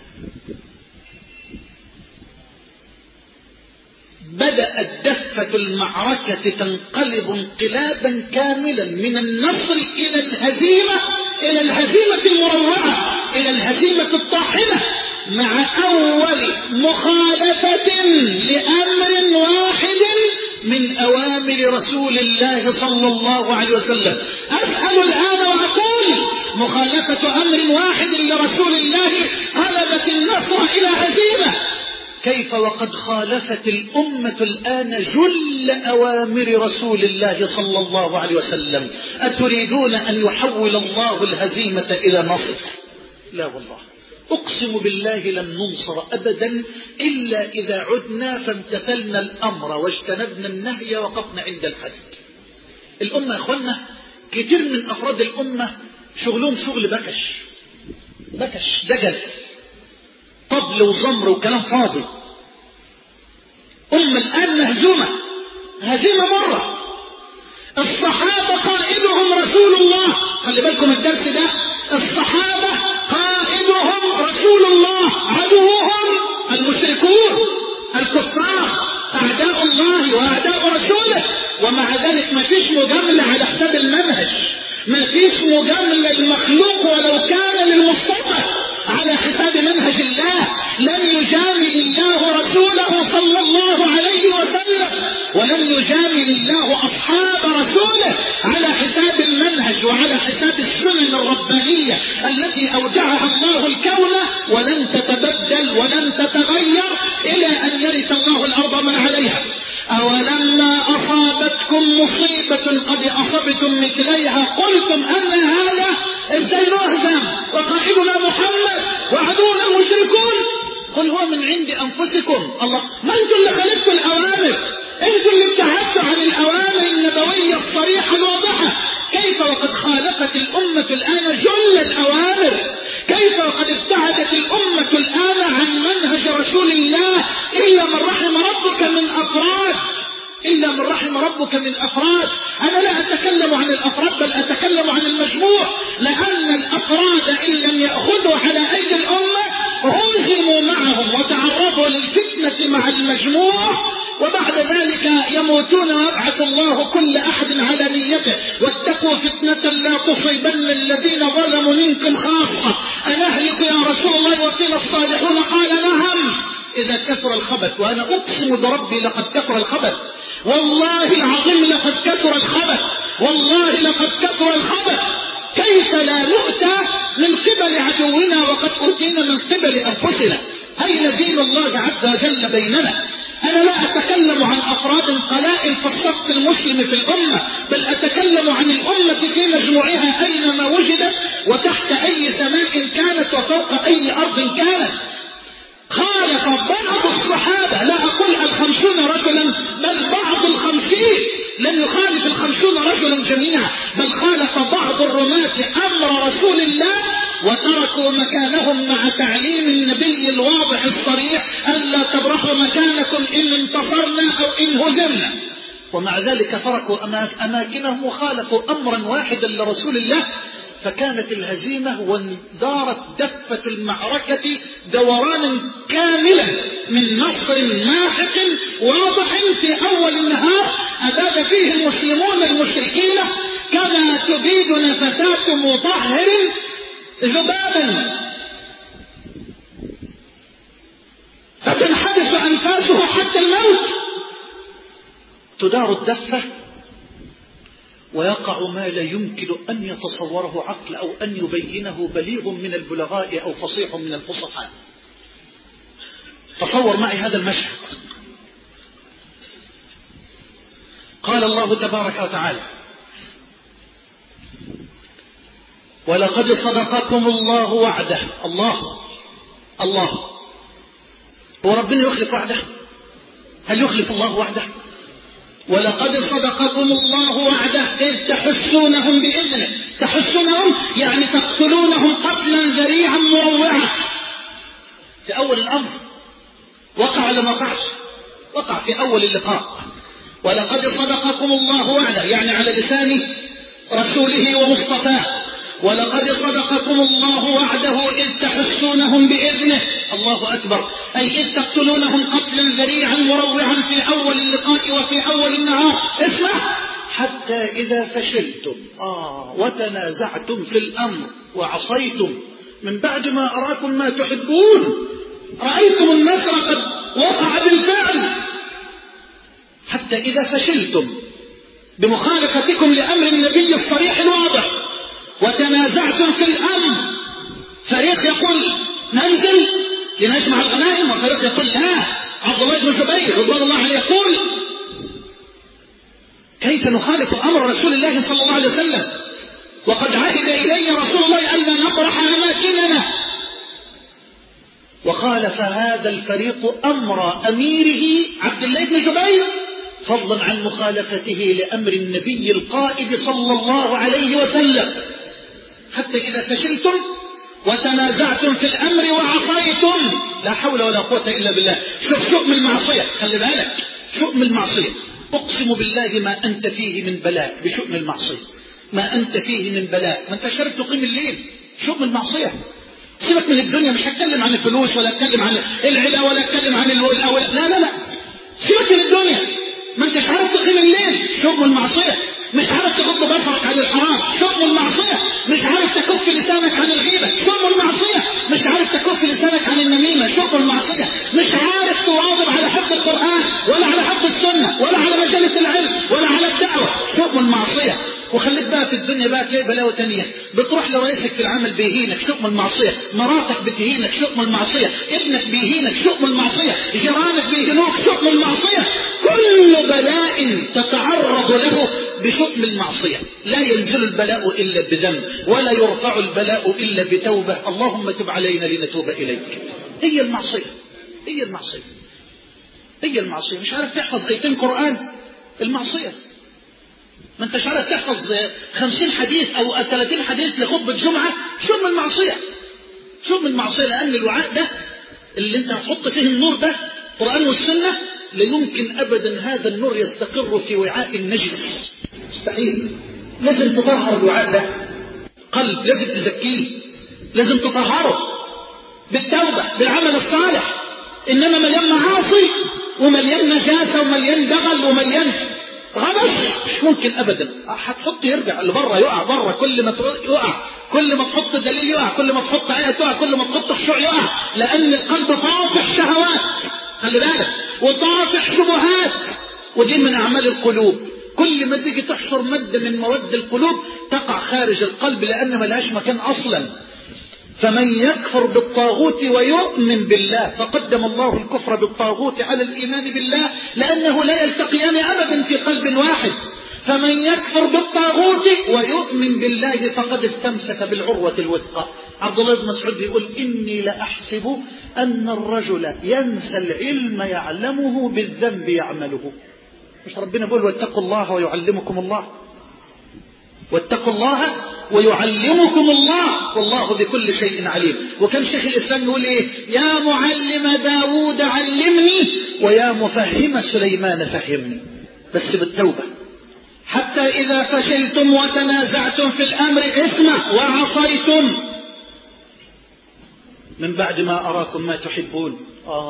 بدأت دفة المعركة تنقلب انقلابا كاملا من النصر إلى الهزيمة، إلى الهزيمة المروعة، إلى الهزيمة الطاحنة، مع أول مخالفة لأمر واحد من أوامر رسول الله صلى الله عليه وسلم. أسأل الآن وأقول: مخالفة أمر واحد لرسول الله قلبت النصر إلى هزيمة، كيف وقد خالفت الأمة الآن جل أوامر رسول الله صلى الله عليه وسلم؟ أتريدون أن يحول الله الهزيمة إلى نصر؟ لا والله، أقسم بالله لن ننصر أبدا إلا إذا عدنا فامتثلنا الأمر واجتنبنا النهي وقفنا عند الحد. الأمة يا أخوانا كتير من أفراد الأمة شغلهم شغل بكش دجل طبل وزمر وكلام فاضي. الآن مهزومة هزيمة مرة. الصحابة قائدهم رسول الله، خلي بالكم الدرس ده، الصحابة قائدهم رسول الله، عدوهم المشركون الكفار أعداء الله وأعداء رسوله. ومع ذلك ما فيش مجاملة على حساب المنهج، ما فيش مجاملة للمخلوق ولو كان للمصطفى على حساب منهج الله. لم يجامل الله رسوله صلى الله عليه وسلم، ولم يجامل الله أصحاب رسوله على حساب المنهج وعلى حساب السنن الربانية التي أودعها الله الكون، ولن تتبدل ولن تتغير إلى أن يرث الله الأرض من عليها. أولما أصابتكم مصيبة قد أصبتم مثليها قلتم أن هذا ازاي نهزم وقائدنا محمد وعدونا المشركون؟ قل هو من عند أنفسكم. الله، ما أنتم اللي خالفتوا الأوامر، أنتم اللي ابتعدتوا عن الأوامر النبوية الصريحة الواضحة. كيف وقد خالفت الأمة الآن جل الأوامر؟ كيف وقد ابتعدت الأمة الآن عن منهج رسول الله إلا من رحم ربك من أفراد، إلا من رحم ربك من أفراد. أنا لا أتكلم عن الأفراد بل أتكلم عن المجموع، لأن الأفراد إن لم يأخذوا على أيدي الأمة هزموا معهم وتعرضوا للفتنة مع المجموع، وبعد ذلك يموتون ويبعث الله كل أحد على نيته. واتقوا فتنة لا تصيبن الذين ظلموا منكم خاصة. أنهلك يا رسول الله وفينا الصالحون؟ قال نعم إذا كثر الخبث. وأنا أقسم بربي لقد كثر الخبث، والله العظيم لقد كثر الخبث، والله لقد كثر الخبث. كيف لا نؤتى من قبل عدونا وقد أوتينا من قبل أنفسنا؟ أين دين الله عز وجل بيننا؟ أنا لا أتكلم عن أفراد قلائل في الصف المسلم في الأمة، بل أتكلم عن الأمة في مجموعها أينما وجدت وتحت أي سماء كانت وفوق أي أرض كانت. خالف بعض الصحابة، لا أقول 50 رجلا بل بعض 50، لم يخالف 50 رجلا جميعا، بل خالف بعض الرماة أمر رسول الله وتركوا مكانهم مع تعليم النبي الواضح الصريح ألا تبرحوا مكانكم إن انتصرنا أو إن هزمنا. ومع ذلك تركوا أماكنهم وخالفوا أمرا واحدا لرسول الله فكانت الهزيمة واندارت دفة المعركة دوران كاملا من نصر ماحق واضح في أول النهار أباد فيه المسلمون المشركين كما تبيد نفسات مطهر ذبابا فتنحبس أنفاسه حتى الموت. تدار الدفة ويقع ما لا يمكن أن يتصوره عقل أو أن يبينه بليغ من البلغاء أو فصيح من الفصحاء. تصور معي هذا المشهد. قال الله تبارك وتعالى: ولقد صدقكم الله وعده. الله هو ربنا يخلف وعده؟ هل يخلف الله وعده؟ ولقد صدقكم الله وعده إذ تحسونهم بإذنه. تحسونهم يعني تقتلونهم قتلا ذريعا مروعا. في أول الأمر وقع لما وقعش، وقع في أول اللقاء. ولقد صدقكم الله وعده يعني على لسان رسوله ومصطفاه. ولقد صدقكم الله وعده إذ تحسونهم بإذنه. الله أكبر. أي إذ تقتلونهم قتلا ذريعا مروعا في أول اللقاء وفي أول النهار. اسمع: حتى إذا فشلتم وتنازعتم في الأمر وعصيتم من بعد ما أراكم ما تحبون، رأيتم النصر قد وقع بالفعل. حتى إذا فشلتم بمخالفتكم لأمر النبي الصريح الواضح وتنازعتم في الأمر، فريق يقول ننزل لنجمع الغنائم، وفريق يقول لا. عبد الله بن زبير رضي الله عنه يقول: كيف نخالف أمر رسول الله صلى الله عليه وسلم وقد عهد إلي رسول الله ألا نطرح أماكننا. وخالف هذا الفريق أمر أميره عبد الله بن زبير، فضلا عن مخالفته لأمر النبي القائد صلى الله عليه وسلم. حتى إذا فشلتم وتنازعتم في الأمر وعصيتم. لا حول ولا قوة إلا بالله. شوف شؤم المعصية، خلي بالك، شؤم المعصية. أقسم بالله ما أنت فيه من بلاء بشؤم المعصية، ما أنت فيه من بلاء. ما أنت شرب تقيم الليل، شؤم المعصية. سيبك من الدنيا، مش هتكلم عن الفلوس ولا اتكلم عن العلا ولا اتكلم عن لا سيبك من الدنيا. ما انتش عارف تقيم الليل، شؤم المعصية. مش عارف تغض بصرك عن الحرام، شؤم المعصية. مش عارف تكف لسانك عن الغيبة، شؤم المعصية. مش عارف تكف لسانك عن النميمة، شؤم المعصية. مش عارف تواظب على حفظ القرآن ولا على حفظ السنة ولا على مجالس العلم ولا على الدعوة، شؤم المعصية. وخليك بقى في الدنيا بقى تلاقي بلاوة تانية. بتروح لرئيسك في العمل بيهينك، شؤم المعصية. مراتك بتهينك، شؤم المعصية. ابنك بيهينك، شؤم المعصية. جيرانك بيهينوك، شؤم المعصية. كل بلاء تتعرض له بشؤم المعصية. لا ينزل البلاء إلا بذنب ولا يرفع البلاء إلا بتوبة. اللهم تب علينا لنتوب إليك. هي المعصية. مش عارف تحفظ آيتين قرآن، المعصية. ما انتش عارف تحفظ 50 حديث أو 30 حديث لخطبة جمعة، شؤم المعصية. لأن الوعاء ده اللي انت هتحط فيه النور ده القرآن والسنة، لا يمكن أبدا هذا النور يستقر في وعاء النجس، مستحيل. لازم تطهر الوعاء ده. قلب لازم تزكيه، لازم تطهره بالتوبة بالعمل الصالح. إنما مليان معاصي ومليان نجاسة ومليان دغل ومليان غبش، مش ممكن أبدا. هتحط يرجع لبره، يقع بره. كل ما يقع، كل ما تحط دليل يقع، كل ما تحط آية تقع، كل ما تحط خشوع يقع. لأن القلب طافح شهوات، خلي بالك، وطافح شبهات، ودي من أعمال القلوب. كل ما تيجي تحشر مادة من مواد القلوب تقع خارج القلب، لأن ملهاش مكان أصلا. فمن يكفر بالطاغوت ويؤمن بالله فقدم الله الكفر بالطاغوت على الإيمان بالله، لأنه لا يلتقيان أبدا في قلب واحد. فمن يكفر بالطاغوت ويؤمن بالله فقد استمسك بالعروة الوثقى. عبد الله بن مسعود يقول: إني لأحسب أن الرجل ينسى العلم يعلمه بالذنب يعمله. مش ربنا يقول: واتقوا الله ويعلمكم الله؟ واتقوا الله ويعلمكم الله والله بكل شيء عليم. وكان شيخ الإسلام يقول إيه؟ يا معلم داود علمني ويا مفهم سليمان فهمني. بس بالتوبة. حتى إذا فشلتم وتنازعتم في الأمر اسمع وعصيتم من بعد ما أراكم ما تحبون.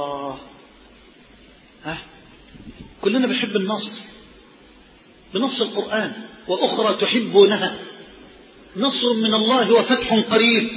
كلنا بنحب النصر بنص القرآن، وأخرى تحبونها نصر من الله وفتح قريب.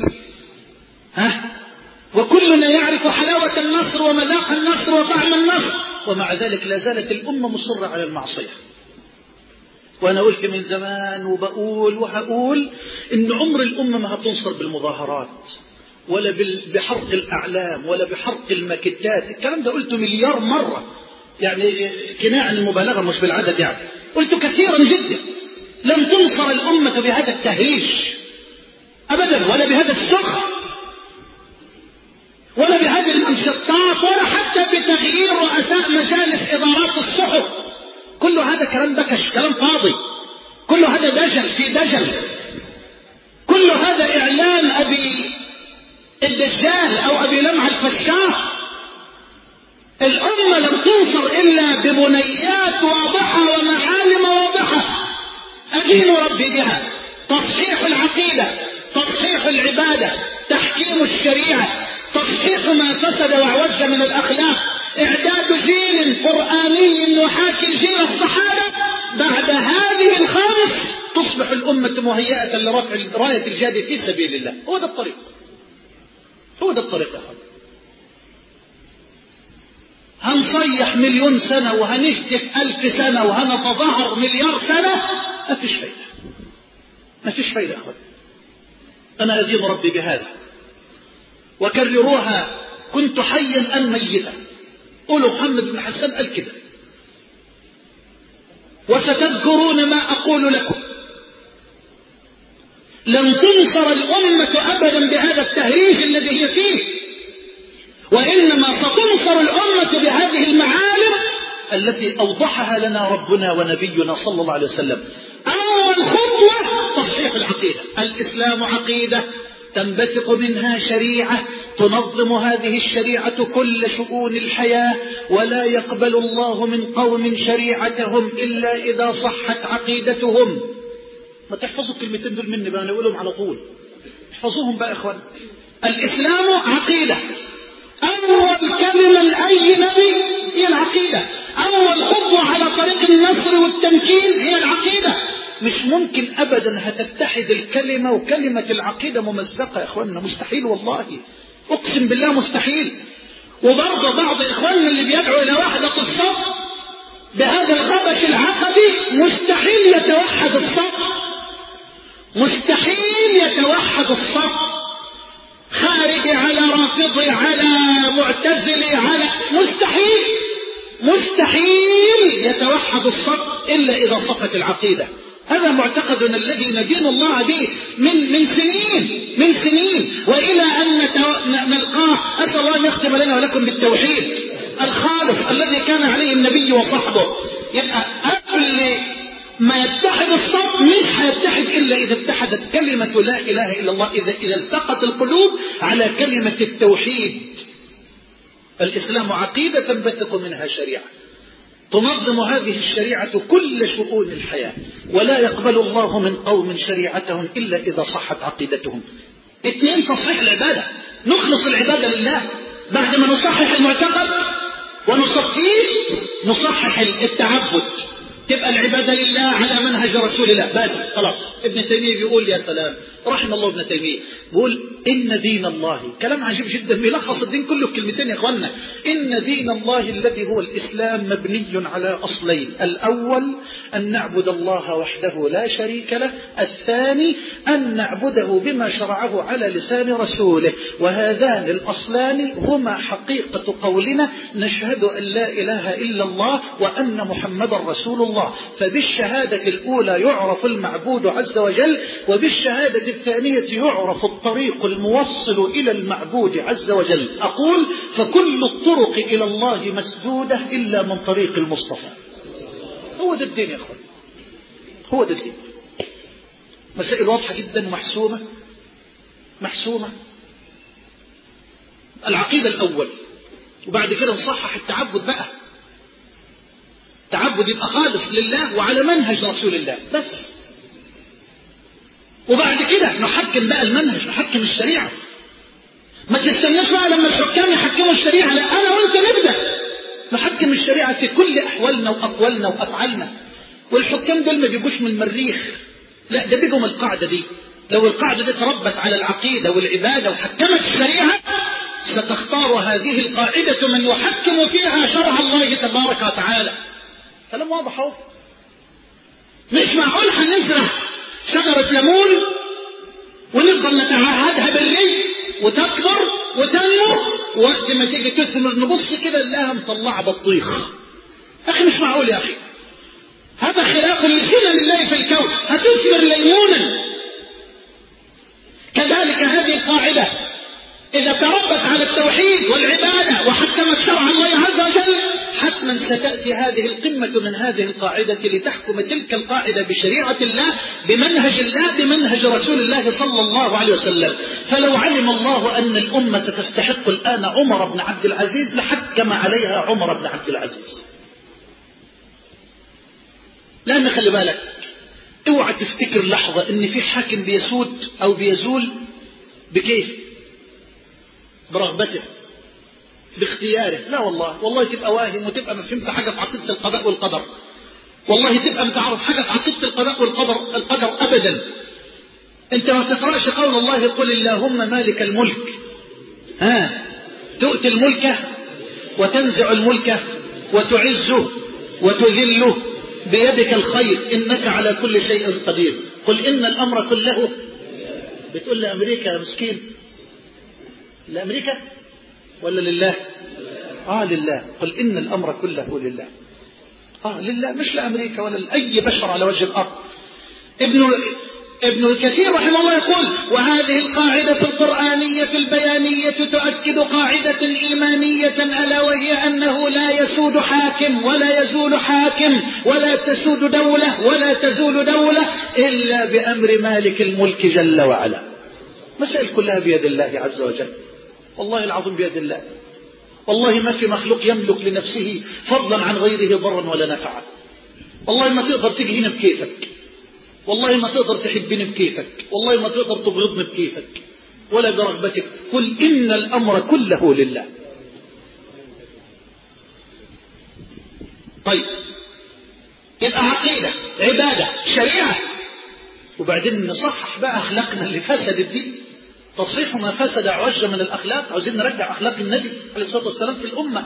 وكلنا يعرف حلاوة النصر ومذاق النصر وطعم النصر، ومع ذلك لا زالت الأمة مصرة على المعصية. وأنا قلت من زمان وبقول وهقول إن عمر الأمة ما هتنصر بالمظاهرات ولا بحرق الأعلام ولا بحرق الماكتات. الكلام ده قلته مليار مرة، يعني كناية عن المبالغة مش بالعدد، يعني قلت كثيرا جدا. لم تنصر الأمة بهذا التهريج أبدا، ولا بهذا السخر، ولا بهذه المنشطات، ولا حتى بتغيير رؤساء مجالس إدارات الصحف. كل هذا كلام بكش، كلام فاضي، كل هذا دجل في دجل، كل هذا إعلان أبي الدجال أو أبي لمع الفشاح. الأمة لم تنصر إلا ببنيات واضحة ومعالم واضحة أدين ربي بها: تصحيح العقيدة، تصحيح العبادة، تحكيم الشريعة، تصحيح ما فسد وعوج من الأخلاق، إعداد جيل قرآني يحاكي جيل الصحابة. بعد هذه الخامس تصبح الأمة مهيئة لرفع راية الجهاد في سبيل الله. هو ده الطريق، هو ده الطريق يا أخوان. هنصيح 1,000,000 سنة وهنهتف 1000 سنة وهنتظاهر مليار سنة، ما فيش فايدة، ما فيش فايدة يا أخوان. أنا أدين ربي بهذا، وكرروها: كنت حيا أم ميتا. قولوا محمد بن حسان قال كده، وستذكرون ما أقول لكم. لم تنصر الأمة أبدا بهذا التهريج الذي هي فيه، وإنما ستنصر الأمة بهذه المعالم التي أوضحها لنا ربنا ونبينا صلى الله عليه وسلم. أول خطوة تصحيح العقيدة. الإسلام عقيدة تنبثق منها شريعة تنظم هذه الشريعة كل شؤون الحياة، ولا يقبل الله من قوم شريعتهم إلا إذا صحت عقيدتهم. ما تحفظوا الكلمتين دول مني بقى، أنا أقولهم على طول، احفظوهم بقى يا إخوان. الإسلام عقيدة، أول كلمة لأي نبي هي العقيدة، أول خطوة على طريق النصر والتمكين هي العقيدة. مش ممكن أبدا هتتحد الكلمة وكلمة العقيدة ممزقة يا إخواننا، مستحيل والله، أقسم بالله مستحيل. وبرضه بعض إخواننا اللي بيدعوا إلى وحدة الصف بهذا الغبش العقدي مستحيل يتوحد الصف، مستحيل يتوحد الصف. خارجي على رافضي على معتزلي على مستحيل، مستحيل يتوحد الصف إلا إذا صفت العقيدة. هذا معتقدنا الذي ندين الله به من سنين وإلى أن نلقاه. أسأل الله أن يختم لنا ولكم بالتوحيد الخالص الذي كان عليه النبي وصحبه. يبقى قبل ما يتحد الصف مش هيتحد إلا إذا اتحدت كلمة لا إله إلا الله، إذا التقت القلوب على كلمة التوحيد. الإسلام عقيدة تنبثق منها شريعة تنظم هذه الشريعة كل شؤون الحياة، ولا يقبل الله من قوم شريعتهم إلا إذا صحت عقيدتهم. 2 تصحيح العبادة، نخلص العبادة لله. بعد ما نصحح المعتقد ونصفيه نصحح التعبد، تبقى العبادة لله على منهج رسول الله بس خلاص. ابن تيمية بيقول يا سلام رحم الله ابن تيمية، بيقول إن دين الله، كلام عجيب جدا بيلخص الدين كله في كلمتين يا إخواننا. إن دين الله الذي هو الإسلام مبني على أصلين: الأول أن نعبد الله وحده لا شريك له، الثاني أن نعبده بما شرعه على لسان رسوله. وهذان الأصلان هما حقيقة قولنا نشهد أن لا إله إلا الله وأن محمد رسول الله. فبالشهادة الأولى يعرف المعبود عز وجل، وبالشهادة الثانية يعرف الطريق الموصل إلى المعبود عز وجل. أقول فكل الطرق إلى الله مسدودة إلا من طريق المصطفى. هو ده الدين يا أخوان، هو ده الدين. مسائل واضحة جدا محسومة. العقيدة الأول، وبعد كده نصحح التعبد بقى. تعبد التعبد يبقى خالص لله وعلى منهج رسول الله بس. وبعد كده نحكم بقى المنهج، نحكم الشريعة. ما تستناش بقى لما الحكام يحكموا الشريعة، لا، أنا وأنت نبدأ نحكم الشريعة في كل أحوالنا وأقوالنا وأفعالنا. والحكام دول ما بيجوش من المريخ، لا، ده بيجوا من القاعدة دي. لو القاعدة دي تربت على العقيدة والعبادة وحكمت الشريعة ستختار هذه القاعدة من يحكم فيها شرع الله تبارك وتعالى. كلام واضح اهو. مش معقول هنزرع شجرة ليمون ونفضل نتعهدها بالري وتكبر وتنمو، وقت ما تيجي تثمر نبص كده نلاقيها مطلعة بطيخ. اخي مش معقول يا اخي، هذا خلاف لسنن الله في الكون، هتثمر ليمونا. كذلك هذه القاعدة إذا تربت على التوحيد والعبادة وحكمت شرع الله عز وجل حتما ستأتي هذه القمة من هذه القاعدة لتحكم تلك القاعدة بشريعة الله، بمنهج الله، بمنهج رسول الله صلى الله عليه وسلم. فلو علم الله أن الأمة تستحق الآن عمر بن عبد العزيز لحكم عليها عمر بن عبد العزيز. لأن خلي بالك، اوعى تفتكر لحظة ان في حاكم بيسود او بيزول بكيف، برغبته، باختياره. لا والله تبقى واهم وتبقى ما فهمت حاجة في عقيدة القضاء والقدر. والله تبقى متعرف حاجة في عقيدة القضاء والقدر ابدا. انت ما تقرأش قول الله قل اللهم مالك الملك تؤتي الملك وتنزع الملك وتعزه وتذله بيدك الخير إنك على كل شيء قدير. قل إن الأمر كله. بتقول لأمريكا يا مسكين، لأمريكا ولا لله؟ لله. قل إن الأمر كله لله. لله، مش لأمريكا ولا لأي بشر على وجه الأرض. ابن كثير رحمه الله يقول: وهذه القاعدة القرآنية البيانية تؤكد قاعدة إيمانية ألا وهي أنه لا يسود حاكم ولا يزول حاكم ولا تسود دولة ولا تزول دولة إلا بأمر مالك الملك جل وعلا. مسائل كلها بيد الله عز وجل، والله العظيم بيد الله. والله ما في مخلوق يملك لنفسه فضلا عن غيره ضرا ولا نفعا. والله ما تقدر تجي هنا بكيفك، والله ما تقدر تحبني بكيفك، والله ما تقدر تبغضني بكيفك ولا برغبتك. قل إن الأمر كله لله. طيب، يبقى عقيدة، عبادة، شريعة، وبعدين نصحح بقى أخلاقنا اللي فسدت دي. تصحيح ما فسد عوج من الأخلاق. عاوزين نرجع أخلاق النبي عليه الصلاة والسلام في الأمة.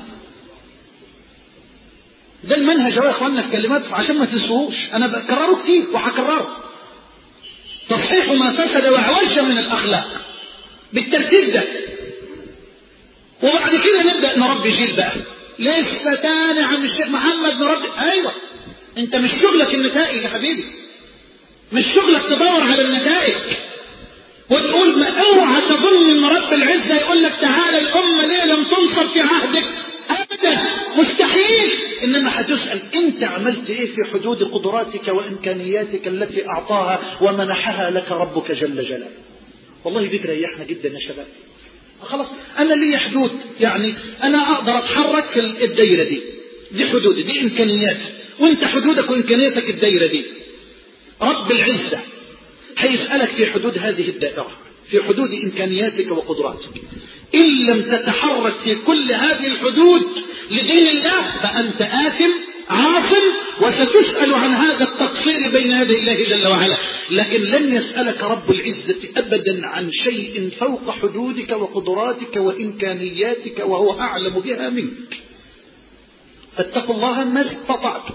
ده المنهج يا اخواننا في كلمات عشان ما تنسوهوش، انا بكرره كتير وهكرره. تصحيح ما فسد وعوج من الاخلاق بالترتيب ده. وبعد كده نبدا نربي جيل بقى. لسه تاني عم الشيخ محمد نربي. ايوه، انت مش شغلك النتائج يا حبيبي، مش شغلك تدور على النتائج وتقول ما اوعى تظن ان رب العزه يقول لك تعالى الامه ليه لم تنصر في عهدك. ابدا، مستحيل. انما هتسأل انت عملت ايه في حدود قدراتك وامكانياتك التي اعطاها ومنحها لك ربك جل جلاله. والله دي تريحنا جدا يا شباب. خلاص، انا لي حدود، يعني انا اقدر اتحرك في الدايره دي حدودي، دي امكانياتي، وانت حدودك وامكانياتك الدايره دي. رب العزه هيسألك في حدود هذه الدائره، في حدود إمكانياتك وقدراتك. إن لم تتحرك في كل هذه الحدود لدين الله فأنت آثم عاصم، وستسأل عن هذا التقصير بين يدي الله جل وعلا. لكن لن يسألك رب العزة أبدا عن شيء فوق حدودك وقدراتك وإمكانياتك وهو أعلم بها منك. فاتقوا الله ما استطعتم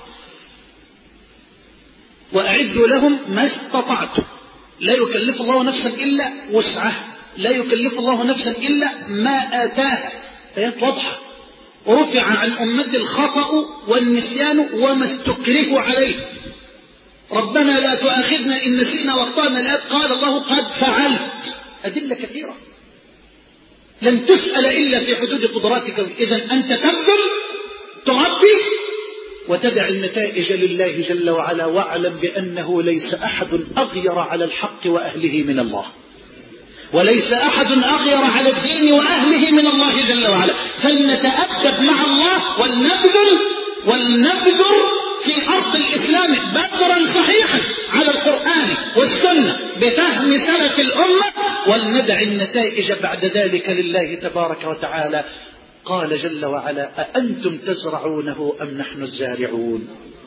وأعدوا لهم ما استطعتم. لا يكلف الله نفسا إلا وسعها، لا يكلف الله نفسا إلا ما آتاها. آيات واضحة. ورفع عن أمتي الخطأ والنسيان وما استكرهوا عليه. ربنا لا تؤاخذنا إن نسينا واخطأنا. الآيات قال الله قد فعلت. أدلة كثيرة. لن تسأل إلا في حدود قدراتك. إذن أنت تبذل، تربي، وتدع النتائج لله جل وعلا. واعلم بأنه ليس أحد أغير على الحق وأهله من الله، وليس أحد أغير على الدين وأهله من الله جل وعلا. فلنتأدب مع الله ولنبذل في أرض الإسلام بدرا صحيحا على القرآن والسنة بفهم سلف الأمة، ولندع النتائج بعد ذلك لله تبارك وتعالى. قال جل وعلا: أأنتم تزرعونه أم نحن الزارعون؟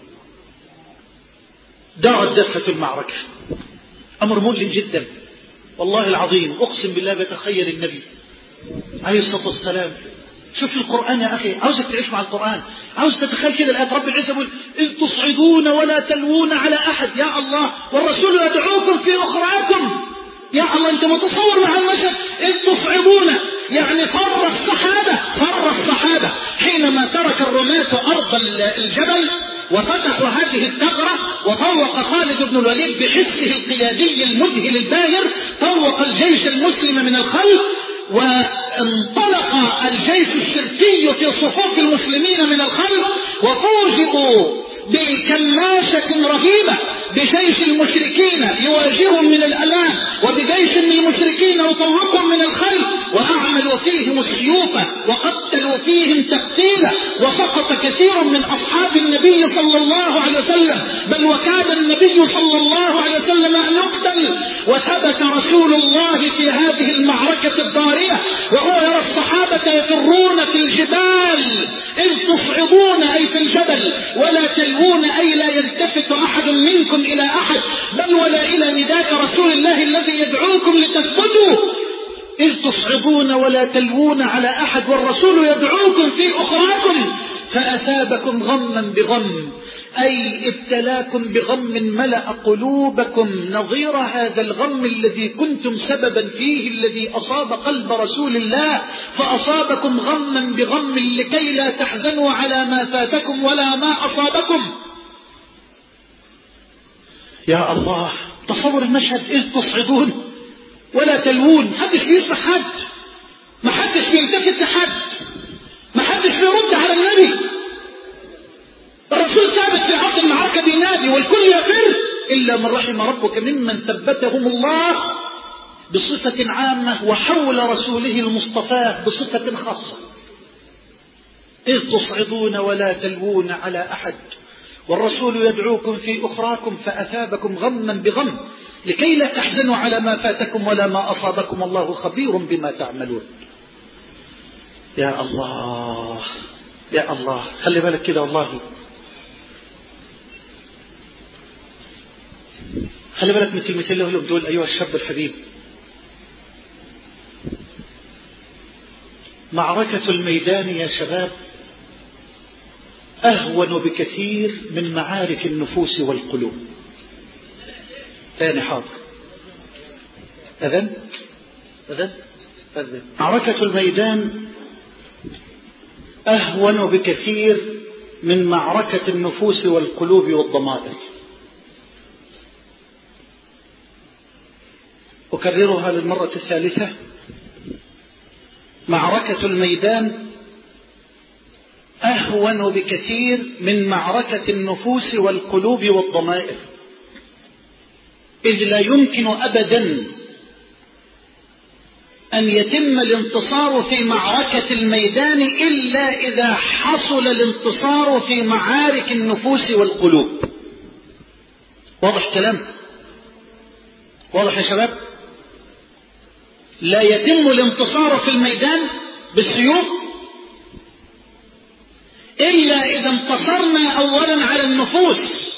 دارت دفة المعركة، أمر مؤلم جدا والله العظيم. أقسم بالله بتخيل النبي عليه الصلاة والسلام. شوف القرآن يا أخي، عاوزك تعيش مع القرآن، عاوز تتخيل كده الآيات. رب العزة يقول: إذ تصعدون ولا تلوون على أحد. يا الله، والرسول يدعوكم في أخراكم. يا الله، أنت متصور مع المشهد؟ إذ تصعدون يعني فر الصحابة حينما ترك الرماة أرض الجبل وفتحوا هذه الثغرة، وطوق خالد بن الوليد بحسه القيادي المذهل الباهر، طوق الجيش المسلم من الخلف، وانطلق الجيش الشركي في صفوف المسلمين من الخلف، وفوجئوا بكماشة رهيبة بجيش المشركين يواجههم من الأمام، وبجيش من المشركين يطوقهم من الخلف، وأعملوا فيهم السيوف وقتلوا فيهم تقتيلا، وسقط كثير من أصحاب النبي صلى الله عليه وسلم، بل وكاد النبي صلى الله عليه وسلم أن يقتل. وثبت رسول الله في هذه المعركة الضارية وهو يرى الصحابة يفرون في الجبال، إذ تصعدون أي في الجبل، ولا تلوون أي لا يلتفت أحد منكم إلى أحد، بل ولا إلى نداء رسول الله الذي يدعوكم لتثبتوا. إذ تصعدون ولا تلوون على أحد والرسول يدعوكم في أخراكم، فأثابكم غما بغم، أي ابتلاكم بغم ملأ قلوبكم نظير هذا الغم الذي كنتم سببا فيه، الذي أصاب قلب رسول الله، فأصابكم غما بغم لكي لا تحزنوا على ما فاتكم ولا ما أصابكم. يا الله، تصور المشهد. إذ تصعدون ولا تلوون، محدش بيسمع حد، محدش بيلتفت لحد، محدش بيرد على النبي. الرسول ثابت في عرض المعركة بينادي والكل يفر إلا من رحم ربك ممن ثبتهم الله بصفة عامة، وحول رسوله المصطفى بصفة خاصة. إذ تصعدون ولا تلوون على أحد والرسول يدعوكم في أخراكم، فأثابكم غما بغم لكي لا تحزنوا على ما فاتكم ولا ما أصابكم، الله خبير بما تعملون. يا الله يا الله، خلي بالك كده والله، خلي بالك من كلمتين اللي هم دول أيها الشاب الحبيب. معركة الميدان يا شباب أهون بكثير من معارك النفوس والقلوب. ثاني حاضر، أذن. معركة الميدان أهون بكثير من معركة النفوس والقلوب والضمائر. أكررها للمرة الثالثة: معركة الميدان أهون بكثير من معركة النفوس والقلوب والضمائر، إذ لا يمكن أبدا أن يتم الانتصار في معركة الميدان إلا إذا حصل الانتصار في معارك النفوس والقلوب. واضح كلام؟ واضح يا شباب؟ لا يتم الانتصار في الميدان بالسيوف إلا إذا انتصرنا أولا على النفوس،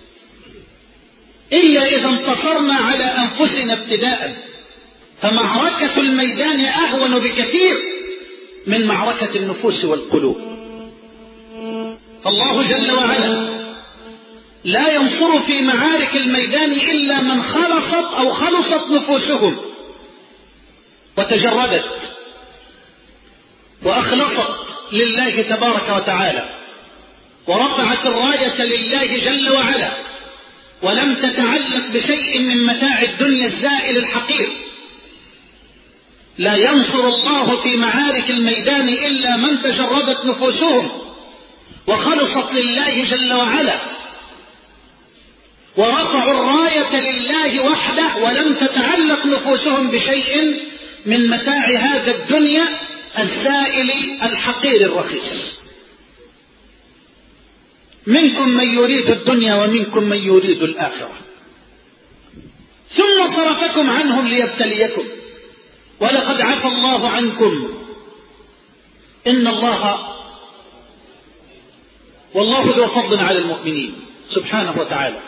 إلا إذا انتصرنا على أنفسنا ابتداء. فمعركة الميدان أهون بكثير من معركة النفوس والقلوب. فالله جل وعلا لا ينصر في معارك الميدان إلا من خلصت نفوسهم وتجردت وأخلصت لله تبارك وتعالى، ورفعت الراية لله جل وعلا، ولم تتعلق بشيء من متاع الدنيا الزائل الحقير. لا ينصر الله في معارك الميدان إلا من تجردت نفوسهم وخلصت لله جل وعلا، ورفعوا الراية لله وحده، ولم تتعلق نفوسهم بشيء من متاع هذا الدنيا الزائل الحقير الرخيص. منكم من يريد الدنيا ومنكم من يريد الآخرة، ثم صرفكم عنهم ليبتليكم، ولقد عفى الله عنكم إن الله والله ذو فضل على المؤمنين سبحانه وتعالى.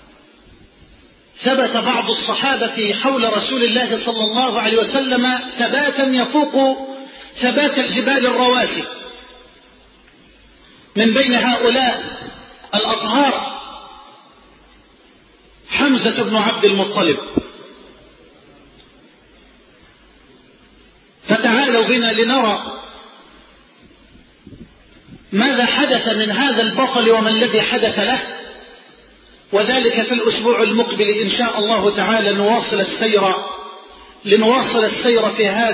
ثبت بعض الصحابة حول رسول الله صلى الله عليه وسلم ثباتا يفوق ثبات الجبال الرواسي. من بين هؤلاء الأطهار حمزة بن عبد المطلب. فتعالوا بنا لنرى ماذا حدث من هذا البطل وما الذي حدث له، وذلك في الأسبوع المقبل إن شاء الله تعالى لنواصل السير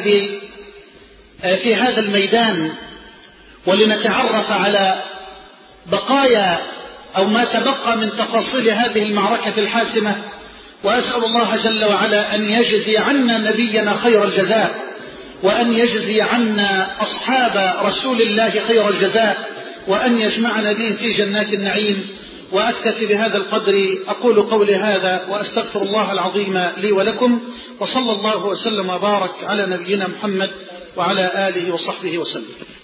في هذا الميدان، ولنتعرف على بقايا أو ما تبقى من تفاصيل هذه المعركة الحاسمة. وأسأل الله جل وعلا أن يجزي عنا نبينا خير الجزاء، وأن يجزي عنا أصحاب رسول الله خير الجزاء، وأن يجمعنا بهم في جنات النعيم. وأكتفي بهذا القدر، أقول قولي هذا وأستغفر الله العظيم لي ولكم، وصلى الله وسلم وبارك على نبينا محمد وعلى آله وصحبه وسلم.